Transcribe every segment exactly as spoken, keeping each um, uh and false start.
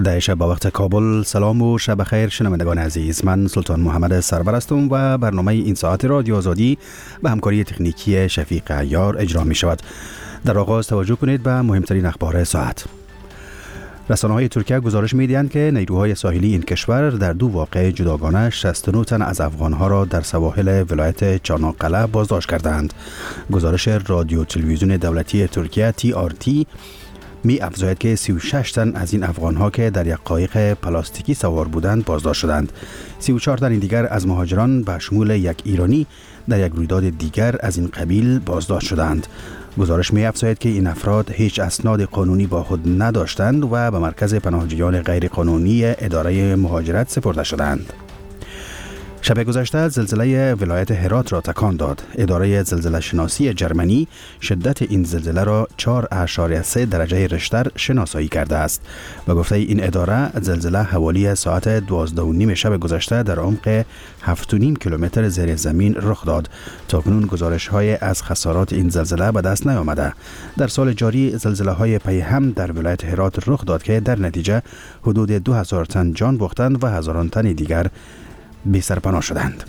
در شب با وقت کابل. سلام و شب خیر شنوندگان عزیز، من سلطان محمد سرور هستم و برنامه این ساعت رادیو آزادی به همکاری تکنیکی شفیق عیار اجرا می شود. در آغاز توجه کنید به مهمترین اخبار ساعت. رسانه‌های ترکیه گزارش می‌دهند که نیروهای ساحلی این کشور در دو واقعه جداگانه شصت و نه تن از افغان‌ها را در سواحل ولایت چاناقله بازداشت کردند. گزارش رادیو تلویزیون دولتی ترکیه تی آر تی می افزاید که سی و شش تن از این افغان‌ها که در یک قایق پلاستیکی سوار بودند بازداشت شدند. سی و چهار تن دیگر از مهاجران به شمول یک ایرانی در یک رویداد دیگر از این قبیل بازداشت شدند. گزارش می افزاید که این افراد هیچ اسناد قانونی با خود نداشتند و به مرکز پناهجویان غیر قانونی اداره مهاجرت سپرده شدند. شب گذشته زلزله ولایت هرات را تکان داد. اداره زلزله شناسی جرمنی شدت این زلزله را چهار اعشاریه سه درجه ریشتر شناسایی کرده است. به گفته این اداره زلزله حوالی ساعت دوازده و نیم شب گذشته در عمق هفت و نیم کیلومتر زیر زمین رخ داد. تاکنون گزارش های از خسارات این زلزله به دست نیامده. در سال جاری زلزله های پی هم در ولایت هرات رخ داد که در نتیجه حدود دو هزار تن جان باختند و هزاران تن دیگر بی سرپناه شدند.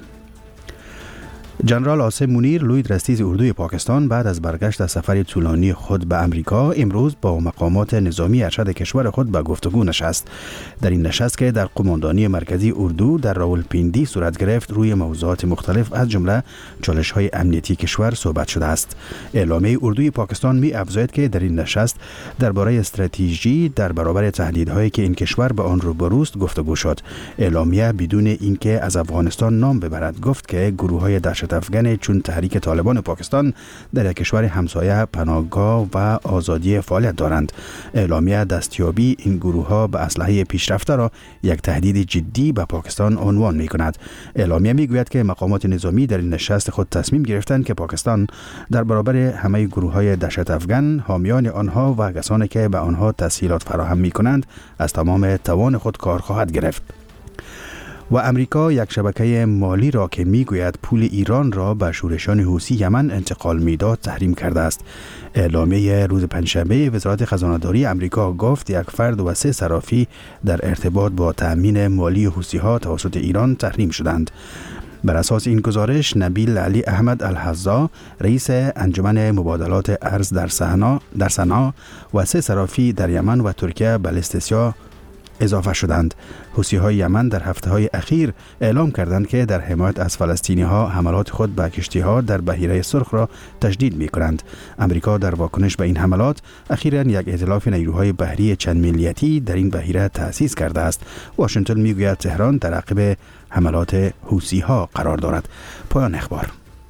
جنرال عاصم منیر لوی رئیس اردوی پاکستان بعد از برگشت از سفر طولانی خود به امریکا امروز با مقامات نظامی ارشد کشور خود به گفتگو نشست. در این نشست که در قماندانی مرکزی اردو در راولپیندی صورت گرفت روی موضوعات مختلف از جمله چالش‌های امنیتی کشور صحبت شده است. اعلامیه اردوی پاکستان می افزاید که در این نشست درباره استراتژی در برابر تهدیدهایی که این کشور به آن روبروست گفتگو شد. اعلامیه بدون اینکه از افغانستان نام ببرد گفت که گروه‌های دهشت افغان چون تحریک طالبان پاکستان در یک کشور همسایه پناهگاه و آزادی فعالیت دارند. اعلامیه دستیابی این گروه ها به اسلحه پیشرفته را یک تهدید جدی به پاکستان عنوان می کند. اعلامیه می گوید که مقامات نظامی در این نشست خود تصمیم گرفتند که پاکستان در برابر همه گروه های دهشت افغان، حامیان آنها و کسانی که به آنها تسهیلات فراهم می کنند از تمام توان خود کار خواهد گرفت. و امریکا یک شبکه مالی را که میگوید پول ایران را به شورشان حوثی یمن انتقال میداد تحریم کرده است. اعلامیه روز پنجشنبه وزارت خزانه‌داری امریکا گفت یک فرد و سه صرافی در ارتباط با تأمین مالی حوثی ها توسط ایران تحریم شدند. بر اساس این گزارش نبیل علی احمد الحزا رئیس انجمن مبادلات ارز در صنعا در صنعا و سه صرافی در یمن و ترکیه به لیست اضافه شدند. حوثی‌های یمن در هفته‌های اخیر اعلام کردند که در حمایت از فلسطینی‌ها حملات خود به کشتی‌ها در بحیره سرخ را تجدید می‌کنند. امریکا در واکنش به این حملات اخیراً یک ائتلاف نیروهای بحری چند ملیتی در این بحیره تأسیس کرده است. واشنگتن می‌گوید تهران در عقب حملات حوثی‌ها قرار دارد. پایان اخبار.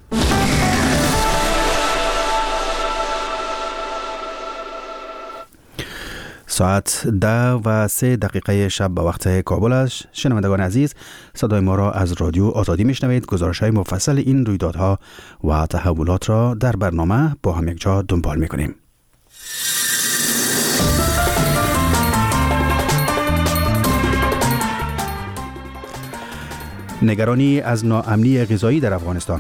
ساعت ده و سه دقیقه شب به وقت کابل است. شنوندگان عزیز، صدای ما را از رادیو آزادی میشنوید. گزارش‌های مفصل این رویدادها و تحولات را در برنامه با هم یک جا دنبال میکنیم. نگرانی از ناامنی غذایی در افغانستان.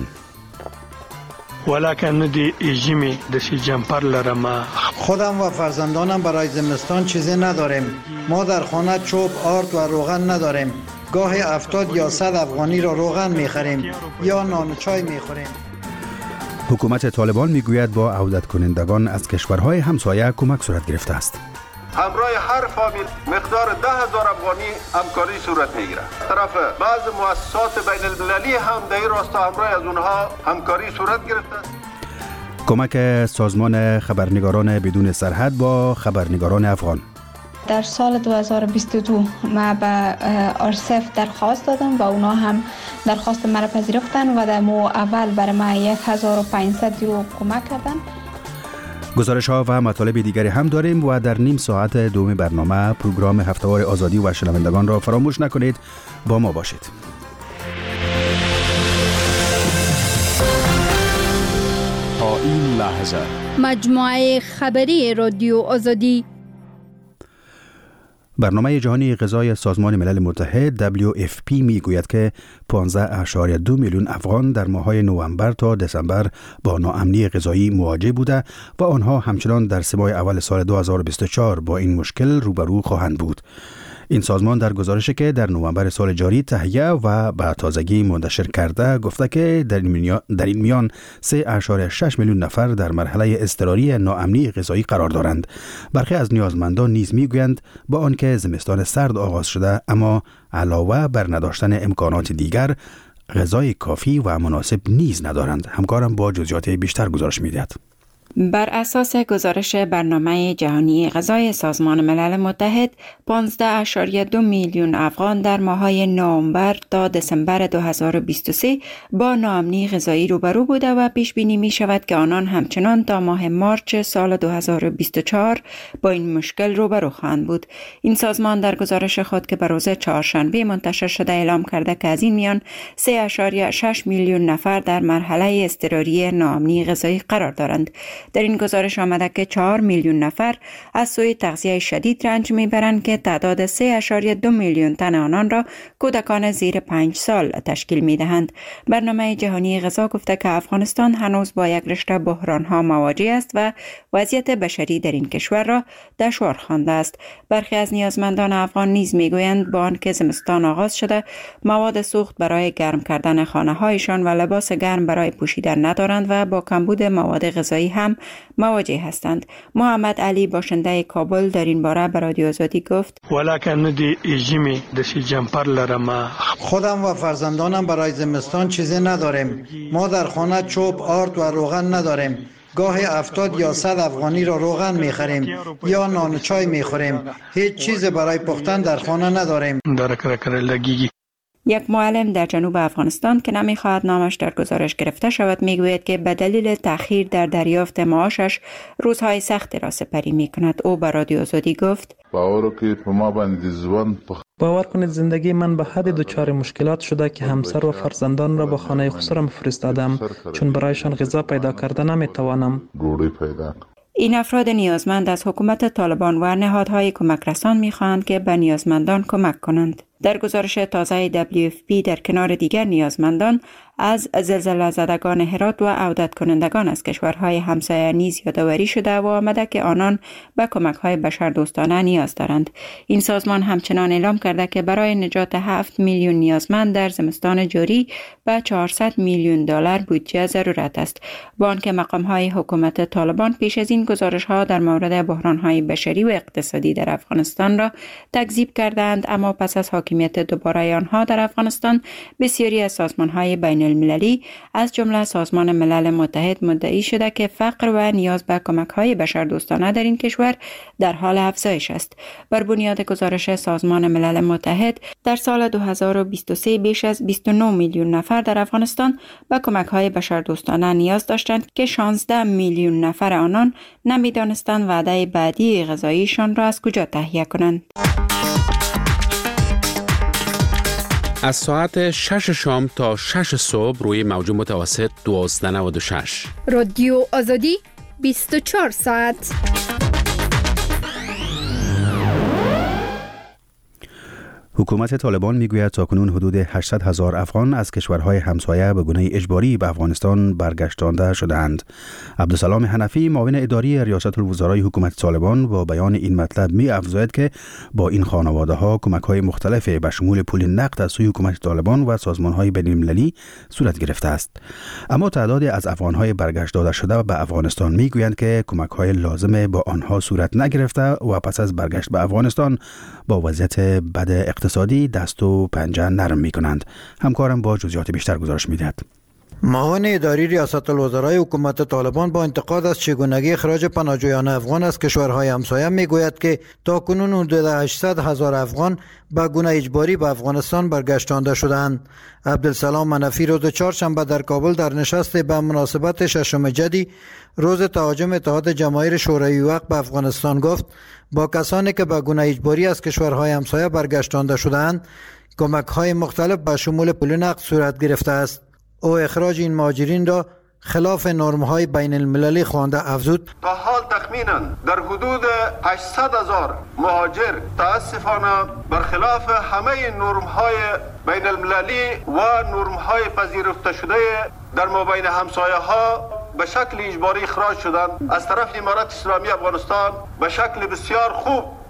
ولکن ندی ایجیمی دسی جمپر لرما. خودم و فرزندانم برای زمستان چیزی نداریم. ما در خانه چوب، آرد و روغن نداریم. گاهی هفتاد یا صد افغانی را روغن میخریم یا نان و چای میخوریم. حکومت طالبان میگوید با عودت کنندگان از کشورهای همسایه کمک صورت گرفته است. همراه هر فامیل مقدار ده هزار افغانی همکاری صورت میگیره. طرف بعض مؤسسات بین المللی هم در این راستا همراه از اونها همکاری صورت گرفته. کمک سازمان خبرنگاران بدون سرحد با خبرنگاران افغان. در سال دو هزار و بیست و دو ما به آرسف درخواست دادم و اونا هم درخواست مرا پذیرفتن و در مو اول برای ما یک هزار و پانصد یورو کمک کردن. گزارش ها و مطالب دیگری هم داریم و در نیم ساعت دوم برنامه پروگرام هفته‌وار آزادی و شنوندگان را فراموش نکنید. با ما باشید. تا این لحظه مجموعه خبری رادیو آزادی. برنامه جهانی غذای سازمان ملل متحد دبلیو اف پی می گوید که پانزده اشاریه دو میلیون افغان در ماه‌های نوامبر تا دسامبر با ناامنی غذایی مواجه بوده و آنها همچنان در سه ماه اول سال دو هزار و بیست و چهار با این مشکل روبرو خواهند بود. این سازمان در گزارشی که در نوامبر سال جاری تهیه و به تازگی منتشر کرده گفته که در این میان, در این میان سه اشاره شش میلیون نفر در مرحله اضطراری ناامنی غذایی قرار دارند. برخی از نیازمندان نیز میگویند با آنکه زمستان سرد آغاز شده اما علاوه بر نداشتن امکانات دیگر غذای کافی و مناسب نیز ندارند. همکارم با جزئیات بیشتر گزارش می‌دهد. بر اساس گزارش برنامه جهانی غذای سازمان ملل متحد، پانزده اشاریه دو میلیون افغان در ماه‌های نوامبر تا دسامبر دو هزار و بیست و سه با ناامنی غذایی روبرو بوده و پیش بینی می شود که آنان همچنان تا ماه مارچ سال دو هزار و بیست و چهار با این مشکل روبرو خواهند بود. این سازمان در گزارش خود که به روز چهارشنبه منتشر شده اعلام کرده که از این میان سه اشاریه شش میلیون نفر در مرحله اضطراری ناامنی غذایی قرار دارند. در این گزارش آمده که چهار میلیون نفر از سوی تغذیه شدید رنج میبرند که تعداد سه اشاریه دو میلیون تن آنان را کودکان زیر پنج سال تشکیل میدهند. برنامه جهانی غذا گفته که افغانستان هنوز با یک رشته بحران‌ها مواجه است و وضعیت بشری در این کشور را دشوار خوانده است. برخی از نیازمندان افغان نیز میگویند با آنکه زمستان آغاز شده مواد سوخت برای گرم کردن خانه‌هایشان و لباس گرم برای پوشیدن ندارند و با کمبود مواد غذایی هم مواجه هستند. محمد علی باشنده کابل در این باره به رادیو آزادی گفت: خودم و فرزندانم برای زمستان چیزی نداریم. ما در خانه چوب، آرد و روغن نداریم. گاهی هفتاد یا صد افغانی را روغن میخریم یا نان و چای میخوریم. هیچ چیز برای پختن در خانه نداریم. یک معلم در جنوب افغانستان که نمیخواهد نامش در گزارش گرفته شود میگوید که به دلیل تأخیر در دریافت معاشش روزهای سختی را سپری میکند. او به رادیو آزادی گفت: باور کنید زندگی من به حد دچار مشکلات شده که همسر و فرزندان را به خانه خسرم فرستادم چون برایشان غذا پیدا کرده نمیتوانم. این افراد نیازمند از حکومت طالبان و نهادهای کمک رسان میخواهند که به نیازمندان کمک کنند. در گزارش تازه دبلیو اف پی در کنار دیگر نیازمندان از زلزله زدگان هرات و عودت کنندگان از کشورهای همسایه نیز یادآوری شده و آمده که آنان به کمک‌های بشردوستانه نیاز دارند. این سازمان همچنان اعلام کرده که برای نجات هفت میلیون نیازمند در زمستان جاری به چهارصد میلیون دلار بودجه ضرورت است. با آنکه مقام‌های حکومت طالبان پیش از این گزارش‌ها در مورد بحران‌های بشری و اقتصادی در افغانستان را تکذیب کردند، اما پس از حاکمیت دوباره آنها در افغانستان بسیاری از سازمان‌های بین المللی از جمله سازمان ملل متحد مدعی شده که فقر و نیاز به کمک‌های بشردوستانه در این کشور در حال افزایش است. بر بنیاد گزارش سازمان ملل متحد در سال دو هزار و بیست و سه بیش از بیست و نه میلیون نفر در افغانستان به کمک‌های بشردوستانه نیاز داشتند که شانزده میلیون نفر آنان نمی‌دانستند وعده بعدی غذاییشان را از کجا تهیه کنند. از ساعت شش شام تا شش صبح روی موج متوسط دوازده و نود و شش. رادیو آزادی بیست و چهار ساعت. حکومت طالبان میگوید تاکنون حدود هشتصد هزار افغان از کشورهای همسایه به گونه اجباری به افغانستان برگشتانده شدند. عبدالسلام حنفی معاون اداری ریاست الوزرای حکومت طالبان با بیان این مطلب می افزاید که با این خانواده ها کمک های مختلف به شمول پول نقد از سوی حکومت طالبان و سازمان های بین المللی صورت گرفته است. اما تعداد از افغان های برگشت داده شده به افغانستان میگویند که کمک های لازم با آنها صورت نگرفته و پس از برگشت به افغانستان با وضعیت بد اقتصادی دست و پنجه نرم می کنند. همکارم با جزئیات بیشتر گزارش می دهد. معاون اداری ریاست الوزرای حکومت طالبان با انتقاد از چگونگی اخراج پناهجویان افغان از کشورهای همسایه میگوید که تاکنون حدود هشتصد هزار افغان به گونه اجباری به افغانستان برگشتانده شدند. عبدالسلام منفی روز چهارشنبه در کابل در نشست به مناسبت ششم جدی روز تهاجم اتحاد جماهیر شوروی وقت به افغانستان گفت با کسانی که به گونه اجباری از کشورهای همسایه برگشتانده شدند کمک‌های مختلف به شمول پول نقد صورت گرفته است. او اخراج این مهاجرین را خلاف نرم‌های بین المللی خوانده افزود: تا حال تخمینا در حدود هشتصد هزار مهاجر تاسفانه برخلاف همه نرم‌های بین المللی و نرم‌های پذیرفته شده در مابین همسایه‌ها به شکل اجباری اخراج شدند. از طرف امارات اسلامی افغانستان به شکل بسیار خوب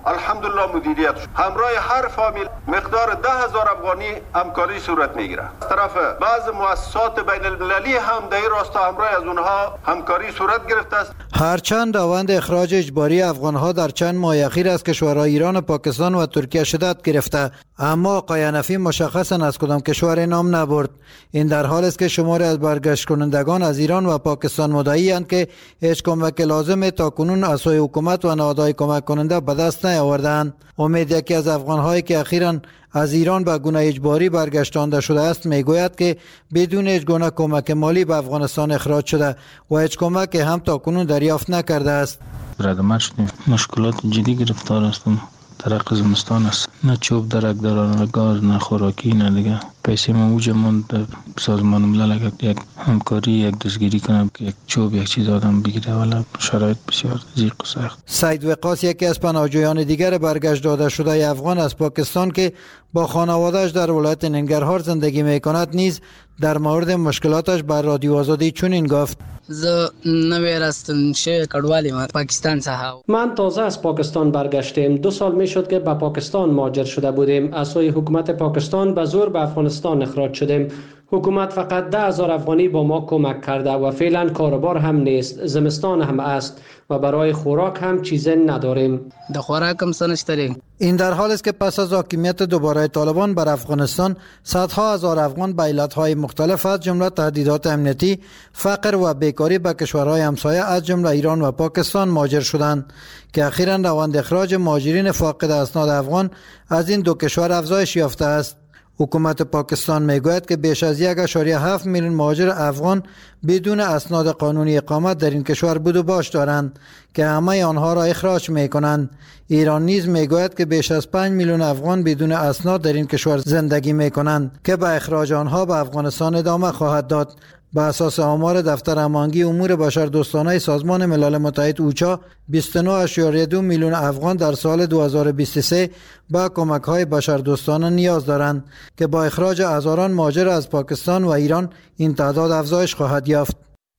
الحمدلله مدیریت شد. همراه هر فامیل مقدار ده هزار افغانی همکاری صورت میگیره. از طرف بعض مؤسسات بین المللی هم در این راستا همراه از اونها همکاری صورت گرفته است. هرچند روند اخراج اجباری افغانها در چند ماه اخیر از کشورهای ایران، پاکستان و ترکیه شدت گرفته، اما آقای حنفی مشخصا از کدام کشور نام نبرد. این در حال است که شماری از برگشت کنندگان از ایران و پاکستان مدعی اند که هیچ کمک لازم تا کنون از سوی حکومت و نهادهای کمک کننده به دست نیاوردند. امید یکی از افغانهایی که اخیراً از ایران به گونه اجباری برگشتانده شده است میگوید که بدون هیچ گونه کمک مالی به افغانستان اخراج شده و هیچ کمک هم تا کنون دریافت نکرده است. برادر شدیم، مشکلات جدی گرفتار هستم. درک زمستان است، نه چوب درک دارن، نه گاز، نه خوراکی، نه دیگه پیسه ما اوج من در سازمان ملل یک همکاری یک دستگیری کنم که یک چوب یک چیز آدم بگیره، ولی شرایط بسیار ضیق و سخت. سید وقاص یکی از پناهجویان دیگر برگشت داده شده افغان از پاکستان که با خانواده‌اش در ولایت ننگرهار زندگی میکند نیز در مورد مشکلاتش بر رادیو آزادی چنین گفت: زه نوی راستن شه کډوالی ما پاکستان څخه. من تازه از پاکستان برگشتم. دو سال می شد که به پاکستان مهاجر شده بودیم. از سوی حکومت پاکستان به زور به افغانستان اخراج شدیم. حکومت فقط ده هزار افغانی با ما کمک کرده و فعلا کاروبار هم نیست، زمستان هم است و برای خوراک هم چیزی نداریم. د خوراک هم سنشتریم. این در حال است که پس از حاکمیت دوباره طالبان بر افغانستان، صدها هزار افغان به علتهای مختلف از جمله تهدیدات امنیتی، فقر و بیکاری به کشورهای همسایه از جمله ایران و پاکستان مهاجر شدند که اخیراً روند اخراج مهاجرین فاقد اسناد افغان از این دو کشور افزایش یافته است. حکومت پاکستان میگوید که بیش از یک و هفت میلیون مهاجر افغان بدون اسناد قانونی اقامت در این کشور بود و باش دارند که همه آنها را اخراج میکنند. ایران نیز میگوید که بیش از پنج میلیون افغان بدون اسناد در این کشور زندگی میکنند که به اخراج آنها به افغانستان ادامه خواهد داد. به اساس آمار دفتر هماهنگی امور بشردوستانه سازمان ملل متحد اوچا، بیست و نه اشاریه دو میلیون افغان در سال دو هزار و بیست و سه به کمک‌های بشردوستانه نیاز دارند که با اخراج هزاران مهاجر از پاکستان و ایران این تعداد افزایش خواهد یافت.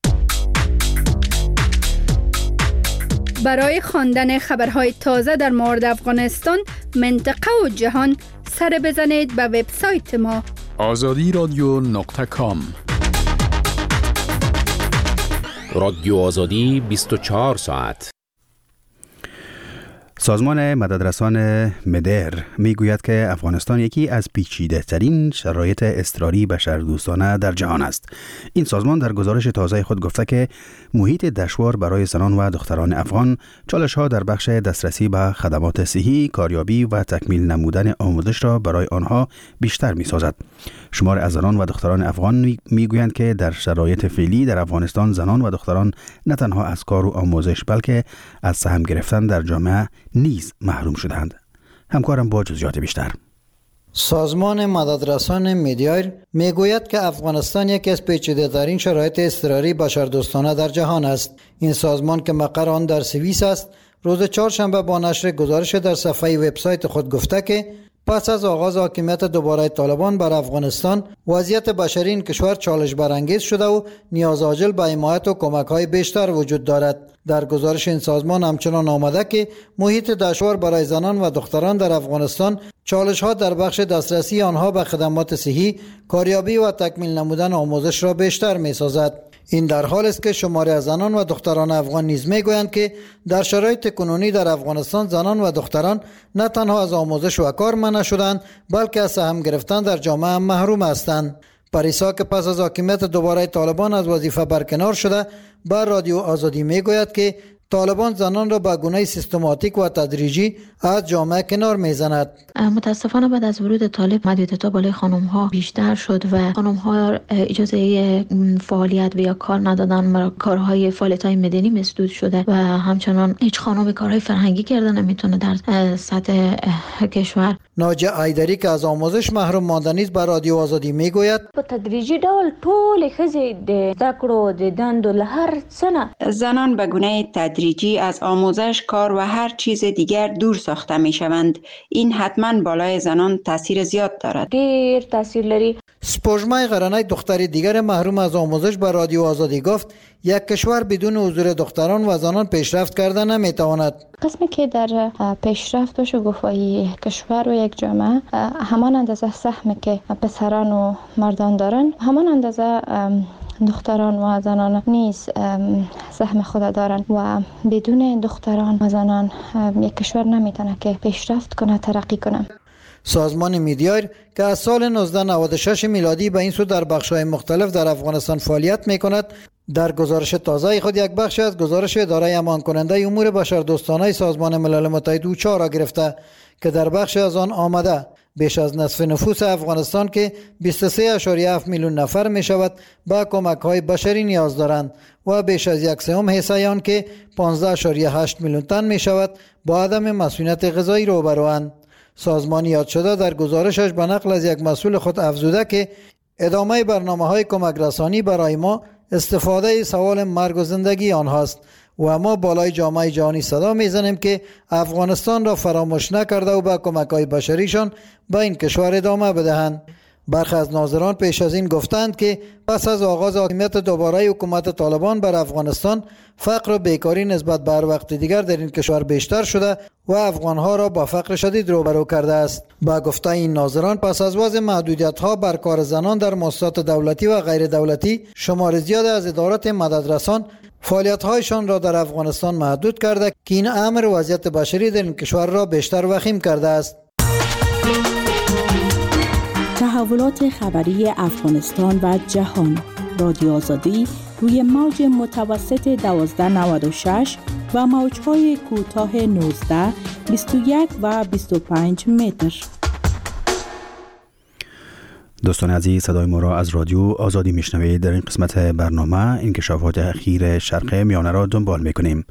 برای خواندن خبرهای تازه در مورد افغانستان، منطقه و جهان، سر بزنید به وبسایت ما آزادی رادیو نقطه کام. رادیو آزادی بیست و چهار ساعت. سازمان مددرسان مدر میگوید که افغانستان یکی از پیچیده ترین شرایط اضطراری بشردوستانه در جهان است. این سازمان در گزارش تازه خود گفته که محیط دشوار برای زنان و دختران افغان، چالش ها در بخش دسترسی به خدمات صحی، کاریابی و تکمیل نمودن آموزش را برای آنها بیشتر می سازد. شمار از زنان و دختران افغان میگویند که در شرایط فعلی در افغانستان زنان و دختران نه تنها از کار و آموزش بلکه از سهم گرفتن در جامعه نیز محروم شدند. همکارم با جزئیات بیشتر. سازمان مددرسان مدیایر میگوید که افغانستان یکی از پیچیده‌ترین شرایط اضطراری بشردوستانه در جهان است. این سازمان که مقر آن در سوئیس است، روز چهارشنبه با نشر گزارش در صفحه وبسایت خود گفته که پس از آغاز حاکمیت دوباره طالبان بر افغانستان، وضعیت بشری این کشور چالش برانگیز شده و نیاز عاجل به حمایت و کمک‌های بیشتر وجود دارد. در گزارش این سازمان همچنان آمده که محیط دشوار برای زنان و دختران در افغانستان، چالش‌ها در بخش دسترسی آنها به خدمات صحی، کاریابی و تکمیل نمودن آموزش را بیشتر می‌سازد. این در حال است که شماری از زنان و دختران افغان نیز میگویند که در شرایط کنونی در افغانستان زنان و دختران نه تنها از آموزش و کار منع شدند بلکه از سهم گرفتن در جامعه هم محروم هستند. پریسا که پس از حاکمیت دوباره طالبان از وظیفه برکنار شده، بر رادیو آزادی میگوید که طالبان زنان را به گونه سیستماتیک و تدریجی از جامعه کنار میزند. متاسفانه بعد از ورود طالب محدودیت‌ها بالای خانم‌ها بیشتر شد و خانم‌ها اجازه فعالیت و یا کار ندادن و کارهای فعالیت‌های مدنی مسدود شده و همچنان هیچ خانم کارهای فرهنگی کردن نمیتونه در سطح کشور. ناجیه ایدری که از آموزش محروم مانده نیز بر رادیو آزادی میگوید په تدریجی ډول ټول ښځې د زده کړو د دندو له هر څه نه زنان به گونه تدریجی تدریجی از آموزش، کار و هر چیز دیگر دور ساخته می شوند. این حتما بالای زنان تاثیر زیاد دارد. دیر تاثیر لري. سپوږمۍ غرانک دختری دیگر محروم از آموزش به رادیو آزادی گفت یک کشور بدون حضور دختران و زنان پیشرفت کرده نمیتواند. قسمی که در پیشرفت بشه گفتایی کشور و یک جامعه همان اندازه سهمی که پسران و مردان دارن همان اندازه دختران و زنان نیز سهم خود دارن و بدون دختران و زنان یک کشور نمیتونه که پیشرفت کنه، ترقی کنه. سازمان میدیایر که از سال نوزده نود و شش میلادی به این سو در بخش‌های مختلف در افغانستان فعالیت میکند، در گزارش تازه خود یک بخش از گزارش اداره امان کننده امور بشردوستانه سازمان ملل متحد اوچا را گرفته که در بخش از آن آمده بیش از نصف نفوس افغانستان که بیست و سه ممیز هفت میلیون نفر می شود با کمک های بشری نیاز دارند و بیش از یک سوم حصه آن که پانزده ممیز هشت میلیون تن می شود با عدم مسئولیت غذایی روبروند. سازمان یاد شده در گزارشش به نقل از یک مسئول خود افزوده که ادامه برنامه های کمک رسانی برای ما استفاده سوال مرگ و زندگی آنهاست و ما بالای جامعه جهانی صدا میزنیم که افغانستان را فراموش نکرده و با کمک های بشریشان به این کشور ادامه بدهند. برخی از ناظران پیش از این گفتند که پس از آغاز حاکمیت دوباره حکومت طالبان بر افغانستان فقر و بیکاری نسبت به هر وقت دیگر در این کشور بیشتر شده و افغانها را با فقر شدید روبرو کرده است. با گفته این ناظران پس از وضع محدودیت ها بر کار زنان در مؤسسات دولتی و غیر دولتی شمار زیاد از ادارات مددرسان فعالیت هایشان را در افغانستان محدود کرده که این امر وضعیت بشری در این کشور را بیشتر وخیم کرده است. تحولات خبری افغانستان و جهان، رادیو آزادی روی موج متوسط دوازده نود و شش و موج‌های کوتاه نوزده، بیست و یک و بیست و پنج متر. دوستان عزیز، صدای ما را از رادیو آزادی میشنوید. در این قسمت برنامه انکشافات اخیر شرق میانه را دنبال میکنیم.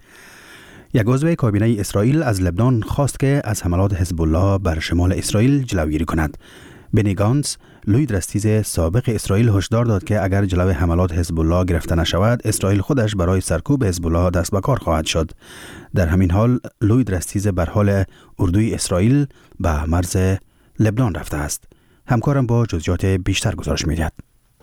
یک عضو کابینه اسرائیل از لبنان خواست که از حملات حزب الله بر شمال اسرائیل جلوگیری کند. بنی گانتز، لوید رستیز سابق اسرائیل، هشدار داد که اگر جلوی حملات حزب الله گرفته نشود، اسرائیل خودش برای سرکوب حزب الله دست به کار خواهد شد. در همین حال لوید رستیز بر حال اردوی اسرائیل به مرز لبنان رفته است. همکارم با جزئیات بیشتر گزارش می‌دهد.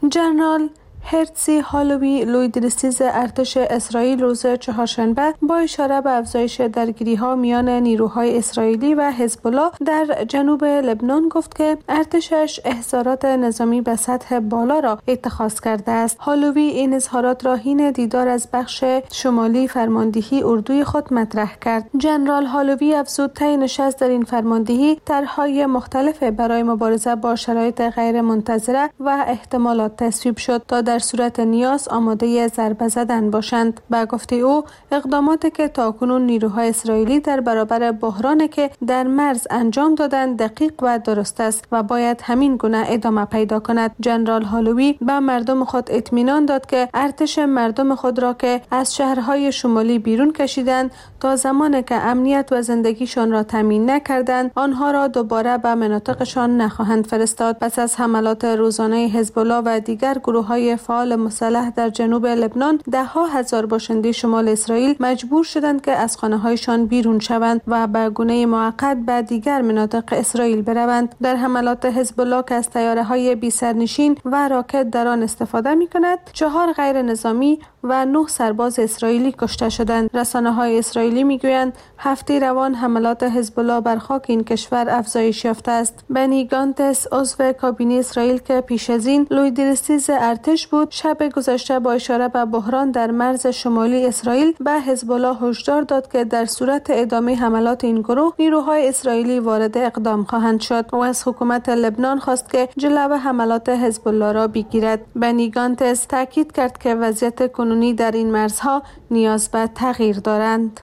جنرال هرتزی هالوی، لوید رستیز ارتش اسرائیل، روز چهارشنبه با اشاره به افزایش درگیری‌ها میان نیروهای اسرائیلی و حزب الله در جنوب لبنان گفت که ارتشش احضارات نظامی به سطح بالا را اتخاذ کرده است. هالوی این اظهارات را حین دیدار از بخش شمالی فرماندهی اردوی خود مطرح کرد. جنرال هالوی افزود طی نشست در این فرماندهی طرح‌های مختلف برای مبارزه با شرایط غیر منتظره و احتمالات تصویب شد تا در صورت نیاز آماده ضربه زدن باشند. با گفته او اقداماتی که تاکنون نیروهای اسرائیلی در برابر بحرانی که در مرز انجام دادند دقیق و درست است و باید همین گونه ادامه پیدا کند. جنرال هالوی به مردم خود اطمینان داد که ارتش مردم خود را که از شهرهای شمالی بیرون کشیدند تا زمانی که امنیت و زندگیشان را تامین نکردند آنها را دوباره به مناطقشان نخواهند فرستاد. پس از حملات روزانه حزب الله و دیگر گروه‌های فعال مسلح در جنوب لبنان، ده ها هزار باشنده شمال اسرائیل مجبور شدند که از خانه‌هایشان بیرون شوند و به گونه موقت به دیگر مناطق اسرائیل بروند. در حملات حزب الله که از طیاره‌های بی سرنشین و راکت در آن استفاده می‌کند، چهار غیر نظامی و نه سرباز اسرائیلی کشته شدند. رسانه‌های اسرائیلی می‌گویند هفته روان حملات حزب الله بر خاک این کشور افزایش یافته است. بنی گانتس، عضو کابینه اسرائیل که پیش از این لوید رستیز ارتش بود، شب گذشته با اشاره به بحران در مرز شمالی اسرائیل به حزب الله هشدار داد که در صورت ادامه حملات این گروه نیروهای اسرائیلی وارد اقدام خواهند شد و از حکومت لبنان خواست که جلو حملات حزب الله را بگیرد. بنی گانتس تاکید کرد که وضعیت کنونی در این مرزها نیاز به تغییر دارند.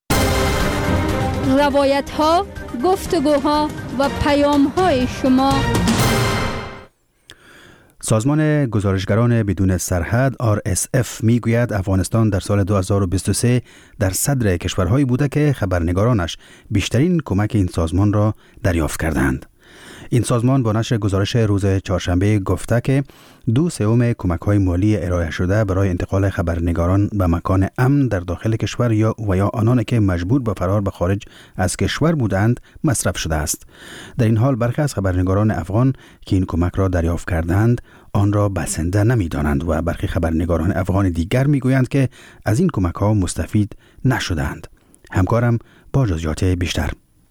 روایت‌ها، گفتگوها و پیام‌های شما. سازمان گزارشگران بدون سرحد آر اس اف میگوید افغانستان در سال دو هزار و بیست و سه در صدر کشورهایی بوده که خبرنگارانش بیشترین کمک این سازمان را دریافت کردند. این سازمان با نشر گزارش روز چهارشنبه گفته که دو سوم کمک‌های مالی ارائه شده برای انتقال خبرنگاران به مکان امن در داخل کشور یا و یا آنان که مجبور به فرار به خارج از کشور بودند مصرف شده است. در این حال برخی از خبرنگاران افغان که این کمک را دریافت کردند آن را بسنده نمی‌دانند و برخی خبرنگاران افغان دیگر می‌گویند که از این کمک‌ها مستفید نشدند. همکارم با جزئیات بیشتر.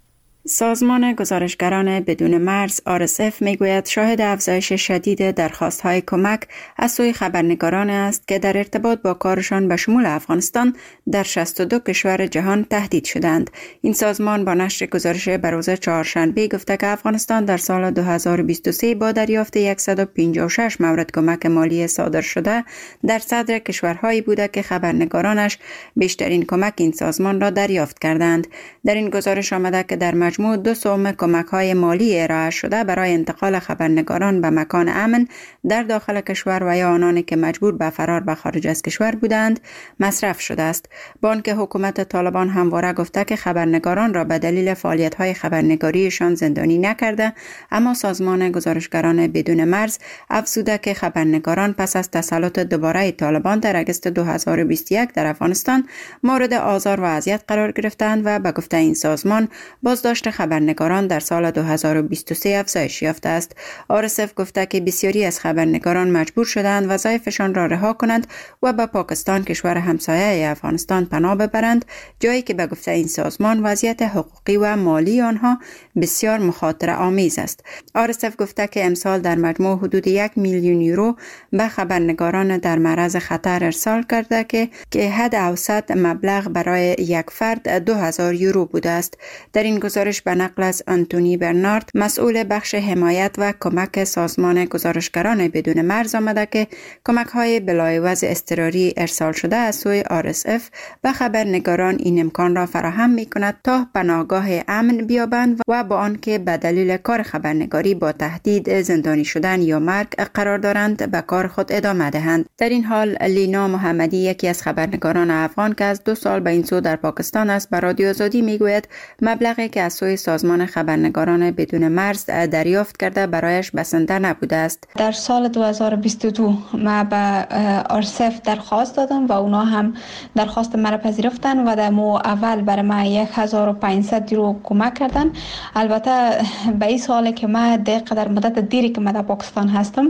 سازمان گزارشگران بدون مرز آر اس اف میگوید شاهد افزایش شدید درخواست‌های کمک از سوی خبرنگاران است که در ارتباط با کارشان به شمول افغانستان در شصت و دو کشور جهان تهدید شدند. این سازمان با نشر گزارش بر روز چهارشنبه گفته که افغانستان در سال دو هزار و بیست و سه با دریافت صد و پنجاه و شش مورد کمک مالی صادر شده در صدر کشورهایی بوده که خبرنگارانش بیشترین کمک این سازمان را دریافت کردند. در این گزارش آمده که در مجموع دو سوم کمک‌های مالی ارائه شده برای انتقال خبرنگاران به مکان امن در داخل کشور و یا آنانی که مجبور به فرار به خارج از کشور بودند مصرف شده است. با آنکه حکومت طالبان همواره گفته که خبرنگاران را به دلیل فعالیت‌های خبرنگاریشان زندانی نکرده، اما سازمان گزارشگران بدون مرز افزوده که خبرنگاران پس از تسلط دوباره طالبان در اگست دو هزار و بیست و یک در افغانستان مورد آزار و اذیت قرار گرفتند و به گفته این سازمان بازداشت خبرنگاران در سال دو هزار و بیست و سه افزایش یافته است. آر اس اف گفته که بسیاری از خبرنگاران مجبور شدند وظایفشان را رها کنند و به پاکستان کشور همسایه افغانستان پناه ببرند، جایی که به گفته این سازمان وضعیت حقوقی و مالی آنها بسیار مخاطره آمیز است. آر اس اف گفته که امسال در مجموع حدود یک میلیون یورو به خبرنگاران در معرض خطر ارسال کرده که که حد اوسط مبلغ برای یک فرد دو هزار یورو بوده است. در این گزارش به نقل از آنتونی برنارد مسئول بخش حمایت و کمک سازمان گزارشگران بدون مرز آمده که کمک‌های بلایوز اضطراری ارسال شده از سوی آر اس اف و خبرنگاران این امکان را فراهم می‌کند تا پناهگاه امن بیابند و با آنکه به دلیل کار خبرنگاری با تهدید زندانی شدن یا مرگ قرار دارند به کار خود ادامه دهند. در این حال لینا محمدی یکی از خبرنگاران افغان که از دو سال به این سو در پاکستان است به رادیو آزادی میگوید مبلغی که از سوی سازمان خبرنگاران بدون مرز دریافت کرده برایش بسنده نبوده است. در سال دو هزار و بیست و دو ما به آر اس اف درخواست دادم و اونا هم درخواست مرا پذیرفتن و در مو اول برای ما یک هزار و پانصد یورو کمک کردن. البته به این سالی که ما در مدت دیری که ما در پاکستان هستم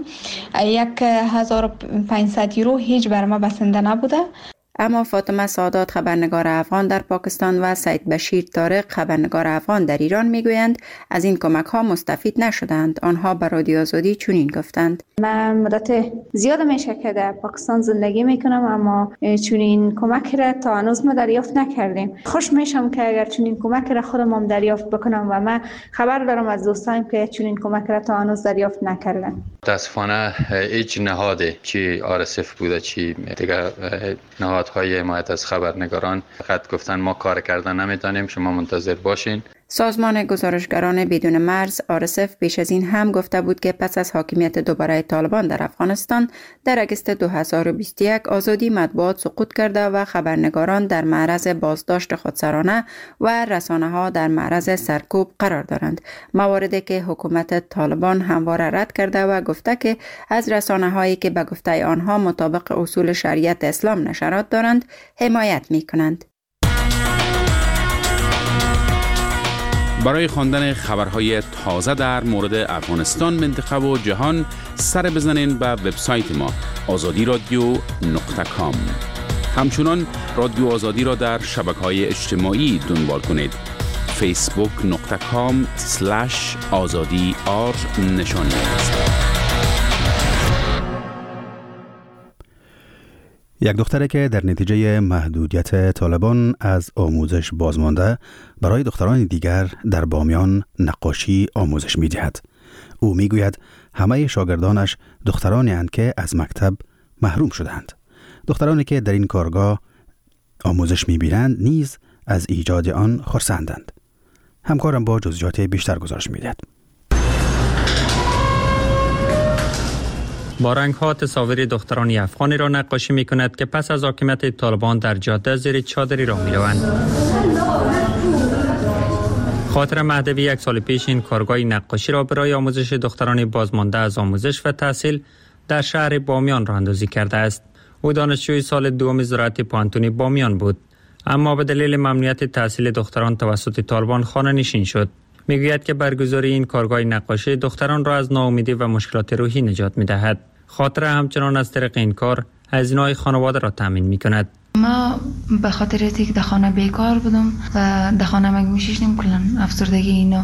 یک هزار و پانصد یورو هیچ برای ما بسنده نبوده. اما فاطمه سادات خبرنگار افغان در پاکستان و سید بشیر طارق خبرنگار افغان در ایران میگویند از این کمک ها مستفید نشدند. آنها به رادیو آزادی چنین گفتند: من مدت زیاد میشه که در پاکستان زندگی میکنم اما چنین کمک را تا هنوز ما دریافت نکردیم. خوش میشم که اگر چنین کمک را خودم هم دریافت بکنم و من خبر دارم از دوستانم که چنین کمک را تا هنوز دریافت نکردن. متاسفانه هیچ نهاده چی آر اس اف بوده چی دیگه نهادهای حمایت از خبرنگاران فقط گفتن ما کار کردن نمیتونیم، شما منتظر باشین. سازمان گزارشگران بدون مرز آر اس اف پیش از این هم گفته بود که پس از حاکمیت دوباره طالبان در افغانستان در اگست دو هزار و بیست و یک آزادی مطبوعات سقوط کرده و خبرنگاران در معرض بازداشت خودسرانه و رسانه ها در معرض سرکوب قرار دارند، مواردی که حکومت طالبان همواره رد کرده و گفته که از رسانه هایی که به گفته آنها مطابق اصول شریعت اسلام نشرات دارند حمایت می کنند. برای خواندن خبرهای تازه در مورد افغانستان، منطقه و جهان سر بزنین به وبسایت ما آزادی رادیو نقطه کام. همچنان رادیو آزادی را در شبکه‌های اجتماعی دنبال کنید. فیسبوک نقطه کام سلش آزادی آر نشانی است. یک دختری که در نتیجه محدودیت طالبان از آموزش بازمانده برای دختران دیگر در بامیان نقاشی آموزش می دهد. او می گوید همه شاگردانش دخترانی اند که از مکتب محروم شدند. دخترانی که در این کارگاه آموزش می بینند نیز از ایجاد آن خرسندند. همکارم با جزئیات بیشتر گزارش می دهد. با رنگ‌ها تصاویر دختران افغانی را نقاشی می‌کند که پس از حاکمیت طالبان در جاده زیر چادری راه می‌روند. خاطر مهدوی یک سال پیش این کارگاه نقاشی را برای آموزش دختران بازمانده از آموزش و تحصیل در شهر بامیان راه اندازی کرده است. او دانشجوی سال دوم زراعت پانتونی بامیان بود، اما به دلیل ممنوعیت تحصیل دختران توسط طالبان خانه نشین شد. میگوید که برگزاری این کارگاه نقاشی دختران را از ناامیدی و مشکلات روحی نجات می‌دهد. خاطر همچنان از طریق این کار هزینه‌های خانواده را تامین می‌کند. ما به خاطر اینکه در خانه بیکار بودم و در خانه مگه میشیشتیم کلن افسردگی اینا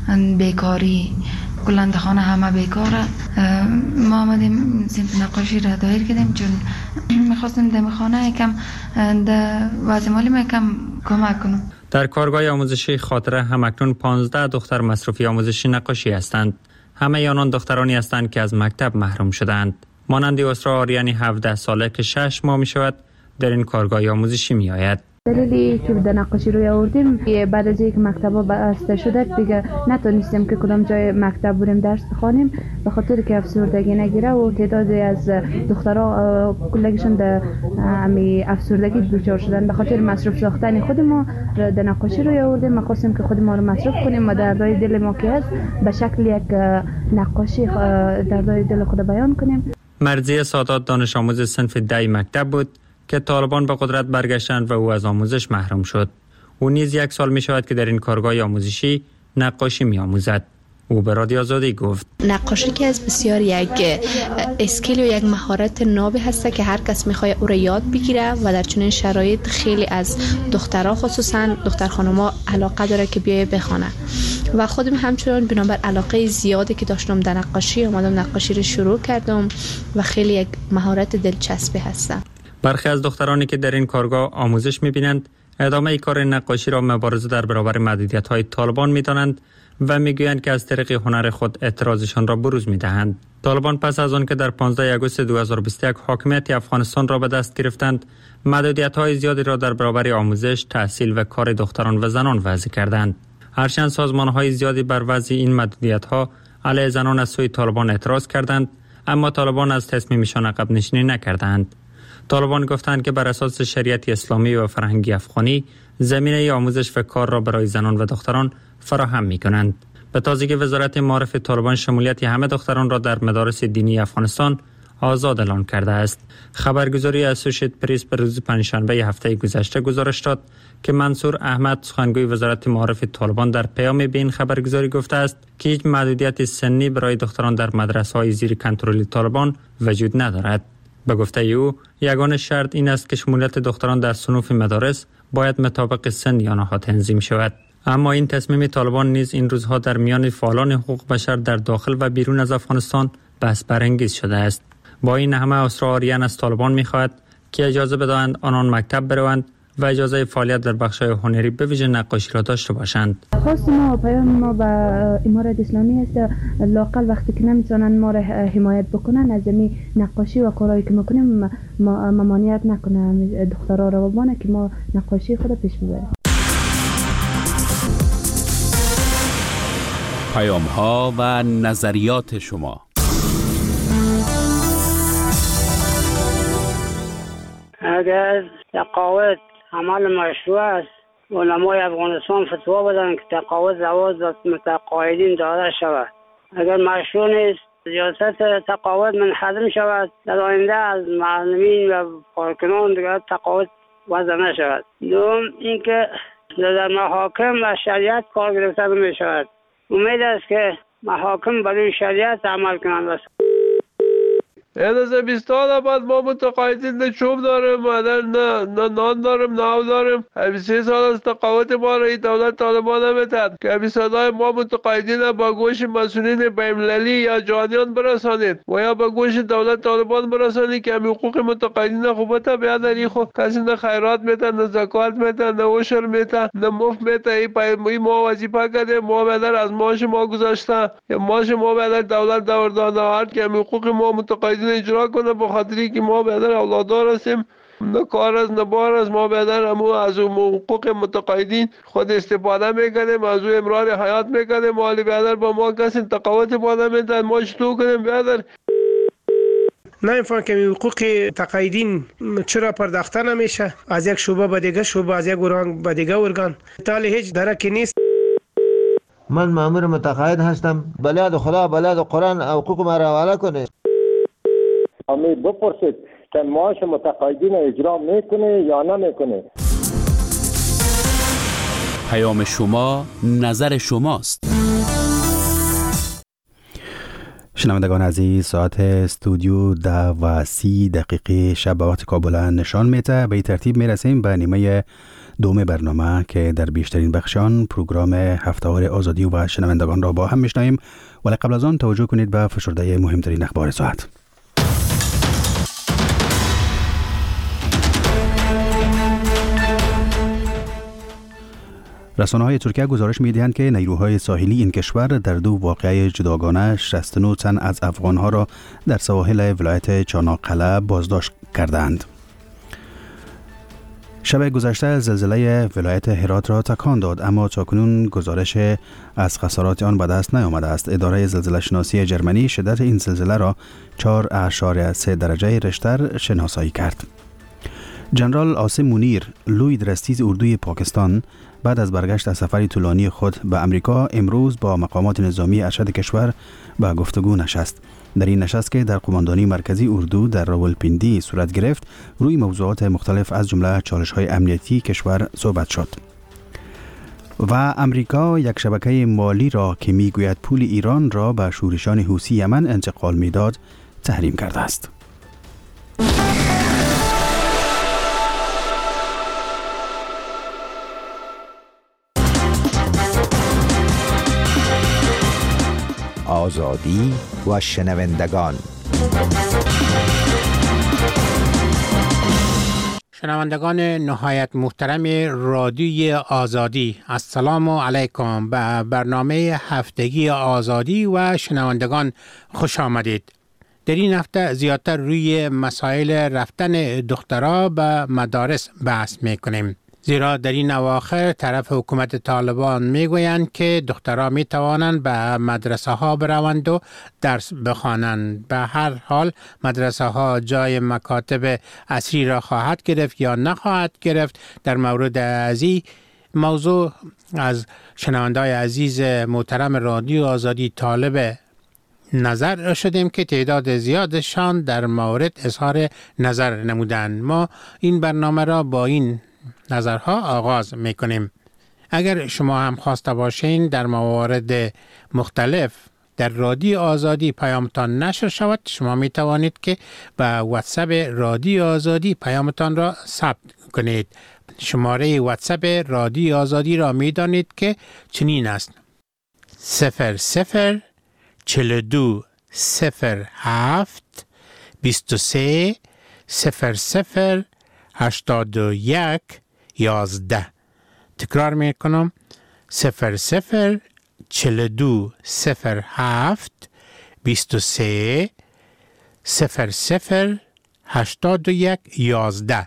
بیکاری کلن در خانه همه بیکاره. ما آمدیم صنف نقاشی را دایر کردیم چون میخواستیم در خانه یکم در وضع مالی ما یکم کمک کنم. در کارگاه آموزشی خاطره همکنون پانزده دختر مصروفی آموزشی نقاشی هستند. همه آنان دخترانی هستند که از مکتب محروم شدند. مانند اسرا آریانی هفده ساله که شش ماه می شود در این کارگاه آموزشی می آید. دلیلی که در نقاشی روی آوردیم بعد از اینکه مکتب‌ها بسته شده دیگه نتونستیم که کدام جای مکتب بریم درس بخوانیم به خاطر که افسردگی نگیره و تعدادی از دخترها کلگشون در امی افسردگی دچار شدن. به خاطر مصروف ساختن خود ما در نقاشی روی آوردیم. ما خواستیم که خود ما رو مصروف کنیم و دردهای دل ما که هست به شکل یک نقاشی دردهای دل خود بیان کنیم. مرضیه سادات دانش آموز صنف دی مکتب بود که طالبان به قدرت برگشتند و او از آموزش محروم شد. او نیز یک سال می شود که در این کارگاه آموزشی نقاشی می آموزد. او به رادیو آزادی گفت نقاشی که از بسیار یک اسکیل و یک مهارت نابی هست که هر کس میخواد او را یاد بگیره و در چنین شرایط خیلی از دخترها خصوصا دختر خانم‌ها علاقه داره که بیای بخونه و خودم همچنان بنابر علاقه زیادی که داشتم در نقاشی اومدم نقاشی رو شروع کردم و خیلی یک مهارت دلچسبی هست. برخی از دخترانی که در این کارگاه آموزش می‌بینند ادامه کار نقاشی را مبارزه در برابر محدودیت‌های طالبان می‌دانند و می‌گویند که از طریق هنر خود اعتراضشان را بروز می‌دهند. طالبان پس از آن که در پانزده آگوست دو هزار و بیست و یک حاکمیت افغانستان را به دست گرفتند، محدودیت‌های زیادی را در برابر آموزش، تحصیل و کار دختران و زنان وضع کردند. هرچند سازمان‌های زیادی بر وضع این محدودیت‌ها علیه زنان از سوی طالبان اعتراض کردند، اما طالبان از تصمیمشان عقب نشینی نکردند. طالبان گفتند که بر اساس شریعت اسلامی و فرهنگی افغانی زمینه آموزش و کار را برای زنان و دختران فراهم می کنند. به تازگی وزارت معارف طالبان شمولیت همه دختران را در مدارس دینی افغانستان آزاد اعلان کرده است. خبرگزاری اسوشییت پریس به روز پنجشنبه هفته گذشته گزارش داد که منصور احمد سخنگوی وزارت معارف طالبان در پیام به این خبرگزاری گفته است که هیچ محدودیت سنی برای دختران در مدرسه‌های زیر کنترل طالبان وجود ندارد. به گفته او یگانه شرط این است که شمولیت دختران در صنوف مدارس باید مطابق سن آنها تنظیم شود. اما این تصمیم طالبان نیز این روزها در میان فعالان حقوق بشر در داخل و بیرون از افغانستان بحث برانگیز شده است. با این همه اسرا آریان از طالبان می‌خواهد که اجازه بدهند آنان مکتب بروند و اجازه فعالیت در بخش‌های هنری به ویژه نقاشی را داشته باشند. خواست ما پیام ما به امارت اسلامی است لاقل وقتی که نمیتونن ما را حمایت بکنن از این نقاشی و کارهایی که میکنیم ممانعت نکنن دخترها را بانه که ما نقاشی خود پیش ببریم. پیام ها و نظریات شما. اگر تقاعد عمل مشروع است علمای افغانستان فتوا بدن که تقاعد زواج متقاعدین داده شود. اگر مشروع نیست سیاست تقاعد منحدم شود در آینده از معلمین و کارکنان دیگر تقاعد وضع نشود. دوم اینکه در محاکم و شریعت کار گرفته می شود. امید است که محاکم برای شریعت عمل کنند. این از بیست سال بعد ما متقاعدین نه چوب داریم نه نه نان داریم نه آب داریم. سه سال از تقاعد ما را دولت طالبان نمیداد که صدای ما متقاعدین با گوش مسئولین بین‌المللی یا جهانیان برسانید و یا با گوش دولت طالبان برسانید که حقوق متقاعدین خوبت بیادری خو کسی نه خیرات میده نه زکات میده نه عشر میده نه مفت میده. ای پای ما وظیفه کرده ما بدر از ماش ما گذاشته یا ماش ما بدر دولت دور داده هر که حقوق ما متقاعدین اجرا کنه به خاطری که ما بدر اولادار هستیم نه کار از نه بار از ما بدر امو از حقوق متقاعدین خود استفاده میکنیم از او امرار حیات میکنیم مالی بدر با ما کسی تقاعد باده میدن ما چطور کنیم بدر نمیفهم که حقوق تقاعدین چرا پرداخته نمیشه از یک شعبه به دیگه شعبه از یک ارگان به دیگه ارگان تالی هیچ درکی نیست. من مأمور متقاعد هستم. بلاد خدا بلاد قرآن حقوق ما را حواله کنه. امید بپرسید که معاش متقاعدین اجرا میکنه یا نمیکنه. پیام شما نظر شماست. شنوندگان عزیز، ساعت استودیو ده و سی دقیقه شب به وقت کابل نشان میده. به این ترتیب میرسیم به نیمه دوم برنامه که در بیشترین بخشان پروگرام هفته‌وار آزادی و شنوندگان را با هم میشنویم. ولی قبل از آن توجه کنید به فشرده مهمترین اخبار ساعت. رسانه‌های ترکیه گزارش می‌دهند که نیروهای ساحلی این کشور در دو واقعه جداگانه شصت و نه تن از افغان‌ها را در سواحل ولایت چاناقله بازداشت کردند. شب گذشته زلزله ولایت هرات را تکان داد، اما تاکنون گزارش از خسارات آن به دست نیامده است. اداره زلزله شناسی جرمنی شدت این زلزله را چهار اعشاریه سه درجه ریشتر شناسایی کرد. جنرال عاصم منیر، لوی درستیز اردوی پاکستان، بعد از برگشت از سفری طولانی خود به امریکا امروز با مقامات نظامی ارشد کشور به گفتگو نشست. در این نشست که در قماندانی مرکزی اردو در راولپیندی صورت گرفت، روی موضوعات مختلف از جمله چالش‌های امنیتی کشور صحبت شد. و امریکا یک شبکه مالی را که میگوید پول ایران را به شورشان حوثی یمن انتقال میداد تحریم کرده است. آزادی و شنوندگان. شنوندگان نهایت محترم رادیوی آزادی، السلام علیکم. به برنامه هفتگی آزادی و شنوندگان خوش آمدید. در این هفته زیادتر روی مسائل رفتن دخترها به مدارس بحث میکنیم، زیرا در این اواخر طرف حکومت طالبان میگویند که دخترها میتوانند به مدرسه ها بروند و درس بخوانند. به هر حال مدرسه ها جای مکاتب عصری را خواهد گرفت یا نخواهد گرفت. در مورد از این موضوع از شنونده‌های عزیز محترم رادیو آزادی طالب نظر شدیم که تعداد زیادشان در مورد اظهار نظر نمودند. ما این برنامه را با این نظرها آغاز میکنیم. اگر شما هم خواسته باشین در موارد مختلف در رادیو آزادی پیامتان نشر شود، شما می توانید که به واتساپ رادیو آزادی پیامتان را ثبت کنید. شماره واتساپ رادیو آزادی را می دانید که چنین است: صفر صفر چهل و دو صفر هفت بیست و سه صفر صفر هشتاد و یک یازده. تکرار می کنم: صفر صفر چهل و دو صفر هفت بیست و سه صفر صفر هشتاد و یک یازده.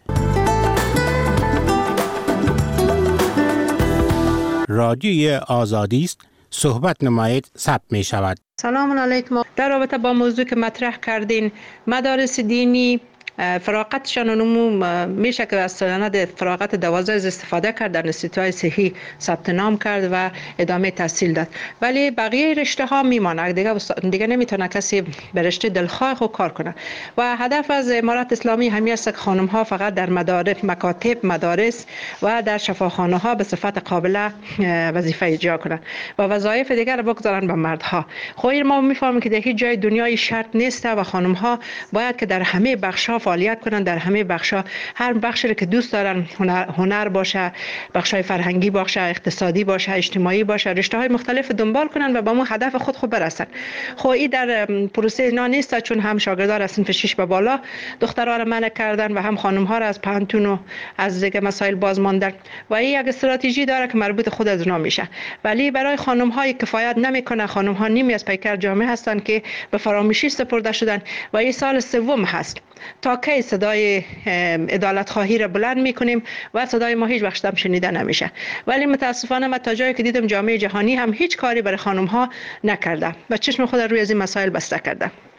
رادیوی آزادی است، صحبت نمایید، ثبت می شود. سلام علیکم. در رابطه با موضوع که مطرح کردین، مدارس دینی فراغتشان نمو میشه که از سند فراغت دوازده استفاده کرد، در انستیتوهای صحی ثبت نام کرد و ادامه تحصیل داد، ولی بقیه رشته ها میمانه. دیگه دیگه نمیتونه کسی به رشته دلخواه خود کار کنه و هدف از امارت اسلامی همین است که خانم ها فقط در مدارس، مکاتب، مدارس و در شفاخانه ها به صفت قابل وظیفه اجرا کنند و وظایف دیگر را بگذارن به مردها. خب ما میفهمیم که در هیچ جای دنیای شرط نیست و خانم ها باید که در همه بخش ها فعالیت کنن، در همه بخشا، هر بخشی که دوست دارن، هنر, هنر باشه، بخشای فرهنگی باشه، اقتصادی باشه، اجتماعی باشه، رشته های مختلف دنبال کنن و به اون هدف خود خود برسن. خب این در پروسه اینا نیست، چون هم شاگردان از صنف شش به بالا دخترها را منع کردن و هم خانم ها را از پانتون و از دیگه مسائل باز ماندن و این یک استراتژی داره که مربوط خود از اونا میشه، ولی برای خانم های کفایت نمیکنه. خانم ها نیمی از پیکر جامعه هستن که به فراموشی سپرده شدن و این سال سوم هست تا کی صدای عدالت خواهی را بلند میکنیم و صدای ما هیچ وقت هم شنیده نمیشه. ولی متاسفانه من تا جایی که دیدم جامعه جهانی هم هیچ کاری برای خانم ها نکرده و چشم خود روی از این مسائل بسته کرده.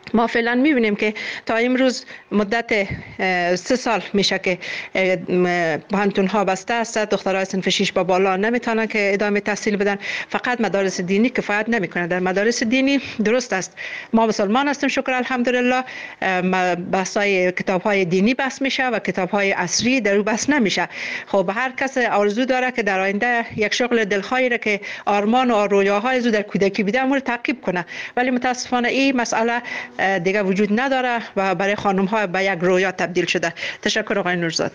ما فعلا میبینیم که تا امروز مدت سه سال میشه که پانتون ها بسته است، دخترای صنف شش با بالا نمیتونن که ادامه تحصیل بدن. فقط مدارس دینی کفایت نمیکنه. در مدارس دینی درست است ما مسلمان هستیم شکر الحمدلله، بحثای کتاب های دینی بحث میشه و کتاب های عصری در او بحث نمیشه. خب هر کس آرزو داره که در آینده یک شغل دلخواهی را که آرمان و رویاهای او در کودکی بوده امور تعقیب کنه، ولی متاسفانه این مسئله دیگه وجود نداره و برای خانم ها به یک رویا تبدیل شده. تشکر آقای نورزاد.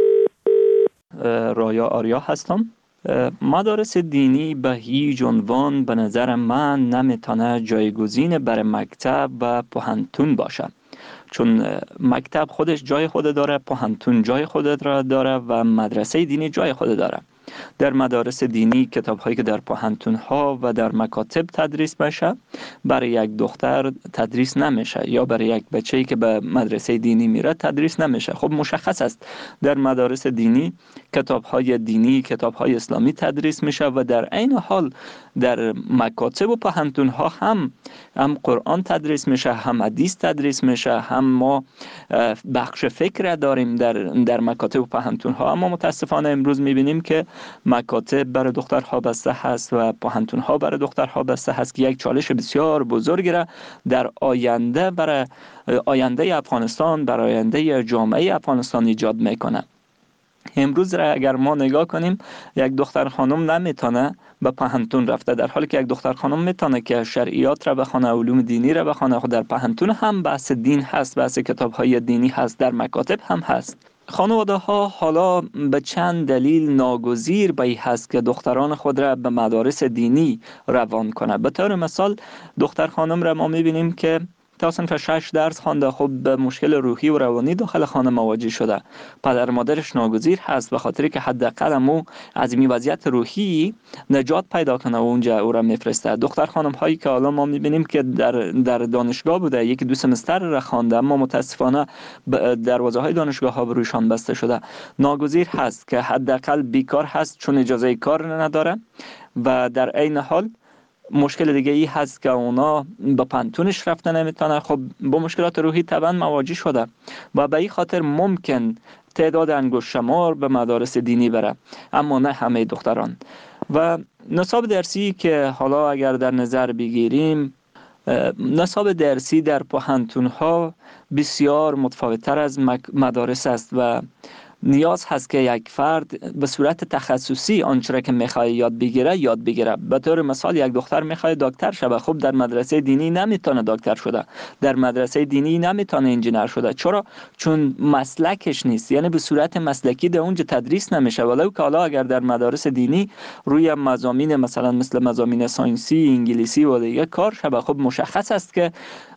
رایا آریا هستم. مدارس دینی به هیچ عنوان به نظر من نمیتونه جایگزین برای مکتب و پوهنتون باشه، چون مکتب خودش جای خود داره، پوهنتون جای خود را داره و مدرسه دینی جای خود داره. در مدارس دینی کتاب هایی که در پوهنتون ها و در مکاتب تدریس میشه برای یک دختر تدریس نمیشه، یا برای یک بچه‌ای که به مدرسه دینی میره تدریس نمیشه. خب مشخص است در مدارس دینی کتاب های دینی، کتاب های اسلامی تدریس میشه و در عین حال در مکاتب و پوهنتون ها هم هم قرآن تدریس میشه، هم حدیث تدریس میشه، هم ما بخش فکر داریم در در مکاتب و پوهنتون ها. اما متاسفانه امروز میبینیم که مکاتب برای دخترها بسته هست و پوهنتون ها برای دخترها بسته هست که یک چالش بسیار بزرگی را در آینده برای آینده افغانستان، برای آینده جامعه افغانستان ایجاد میکنه. امروز را اگر ما نگاه کنیم یک دختر خانم نمیتونه به پوهنتون رفته، در حالی که یک دختر خانم میتونه که شرعیات را بخونه، علوم دینی را بخونه. خود در پوهنتون هم بحث دین هست، بحث کتاب های دینی هست، در مکاتب هم هست. خانواده ها حالا به چند دلیل ناگزیر به این هست که دختران خود را به مدارس دینی روان کنه. به طور مثال دختر خانم را ما میبینیم که تا صنف شش درس خوانده، خب به مشکل روحی و روانی داخل خانه مواجه شده. پدر مادرش ناگزیر هست به خاطری که حداقل مو از این وضعیت روحی نجات پیدا کنه و اونجا او را میفرسته. دختر خانم هایی که حالا ما میبینیم که در در دانشگاه بوده، یکی دو سمستر را خوانده، اما متاسفانه دروازه های دانشگاه ها برویشان بسته شده. ناگزیر هست که حداقل بیکار هست چون اجازه کار نداره و در عین حال مشکل دیگه ای هست که اونا به پانتونش رفته نمیتونه. خب با مشکلات روحی طبعا مواجه شده و به این خاطر ممکن تعداد انگشت شمار به مدارس دینی بره، اما نه همه دختران. و نصاب درسی که حالا اگر در نظر بگیریم، نصاب درسی در پوهنتون ها بسیار متفاوت‌تر از مدارس است و نیاز هست که یک فرد به صورت تخصصی آنچه را که میخواد یاد بگیره یاد بگیره. به طور مثال یک دختر میخواد دکتر شود، خب در مدرسه دینی نمیتونه دکتر شده، در مدرسه دینی نمیتونه انجینر شده. چرا؟ چون مسلکش نیست، یعنی به صورت مسلکی در اونجا تدریس نمیشه. ولو که حالا اگر در مدارس دینی روی مضامین مثلا مثل مضامین ساینسی، انگلیسی و دیگه کار شود، خب مشخص است که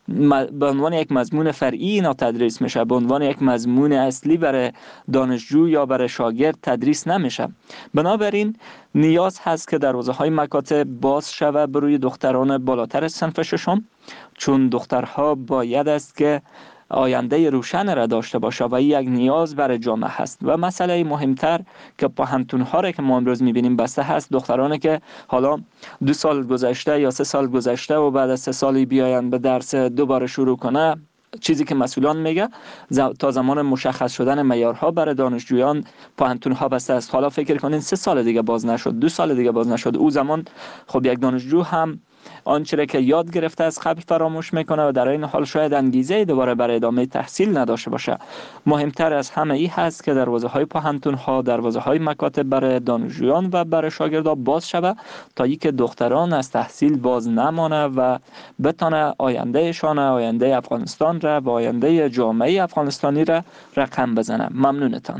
به عنوان یک مضمون فرعی اینا تدریس میشه، به عنوان یک مضمون اصلی برای دانشجو یا برای شاگرد تدریس نمیشه. بنابراین نیاز هست که دروازه های مکاتب باز شود بروی دختران بالاتر از صنف ششم، چون دخترها باید است که آینده روشن را داشته باشه و یک نیاز برای جامعه هست. و مسئله مهمتر که پوهنتون ها را که ما امروز میبینیم بسته هست، دخترانی که حالا دو سال گذشته یا سه سال گذشته و بعد از سه سالی بیاین به درس دوباره شروع کنه، چیزی که مسئولان میگه تا زمان مشخص شدن معیارها برای دانشجویان پوهنتون ها بسته است. حالا فکر کنین سه سال دیگه باز نشد، دو سال دیگه باز نشد، او زمان خب یک دانشجو هم آنچه که یاد گرفته از قبل فراموش میکنه و در این حال شاید انگیزه دوباره برای ادامه تحصیل نداشته باشه. مهمتر از همه ای هست که دروازه های پوهنتون ها، دروازه های مکاتب برای دانشجویان و برای شاگردان باز شود تا اینکه دختران از تحصیل باز نمانه و بتونه آیندهشان، آینده افغانستان را و آینده جامعه افغانستانی را رقم بزنه. ممنونتان.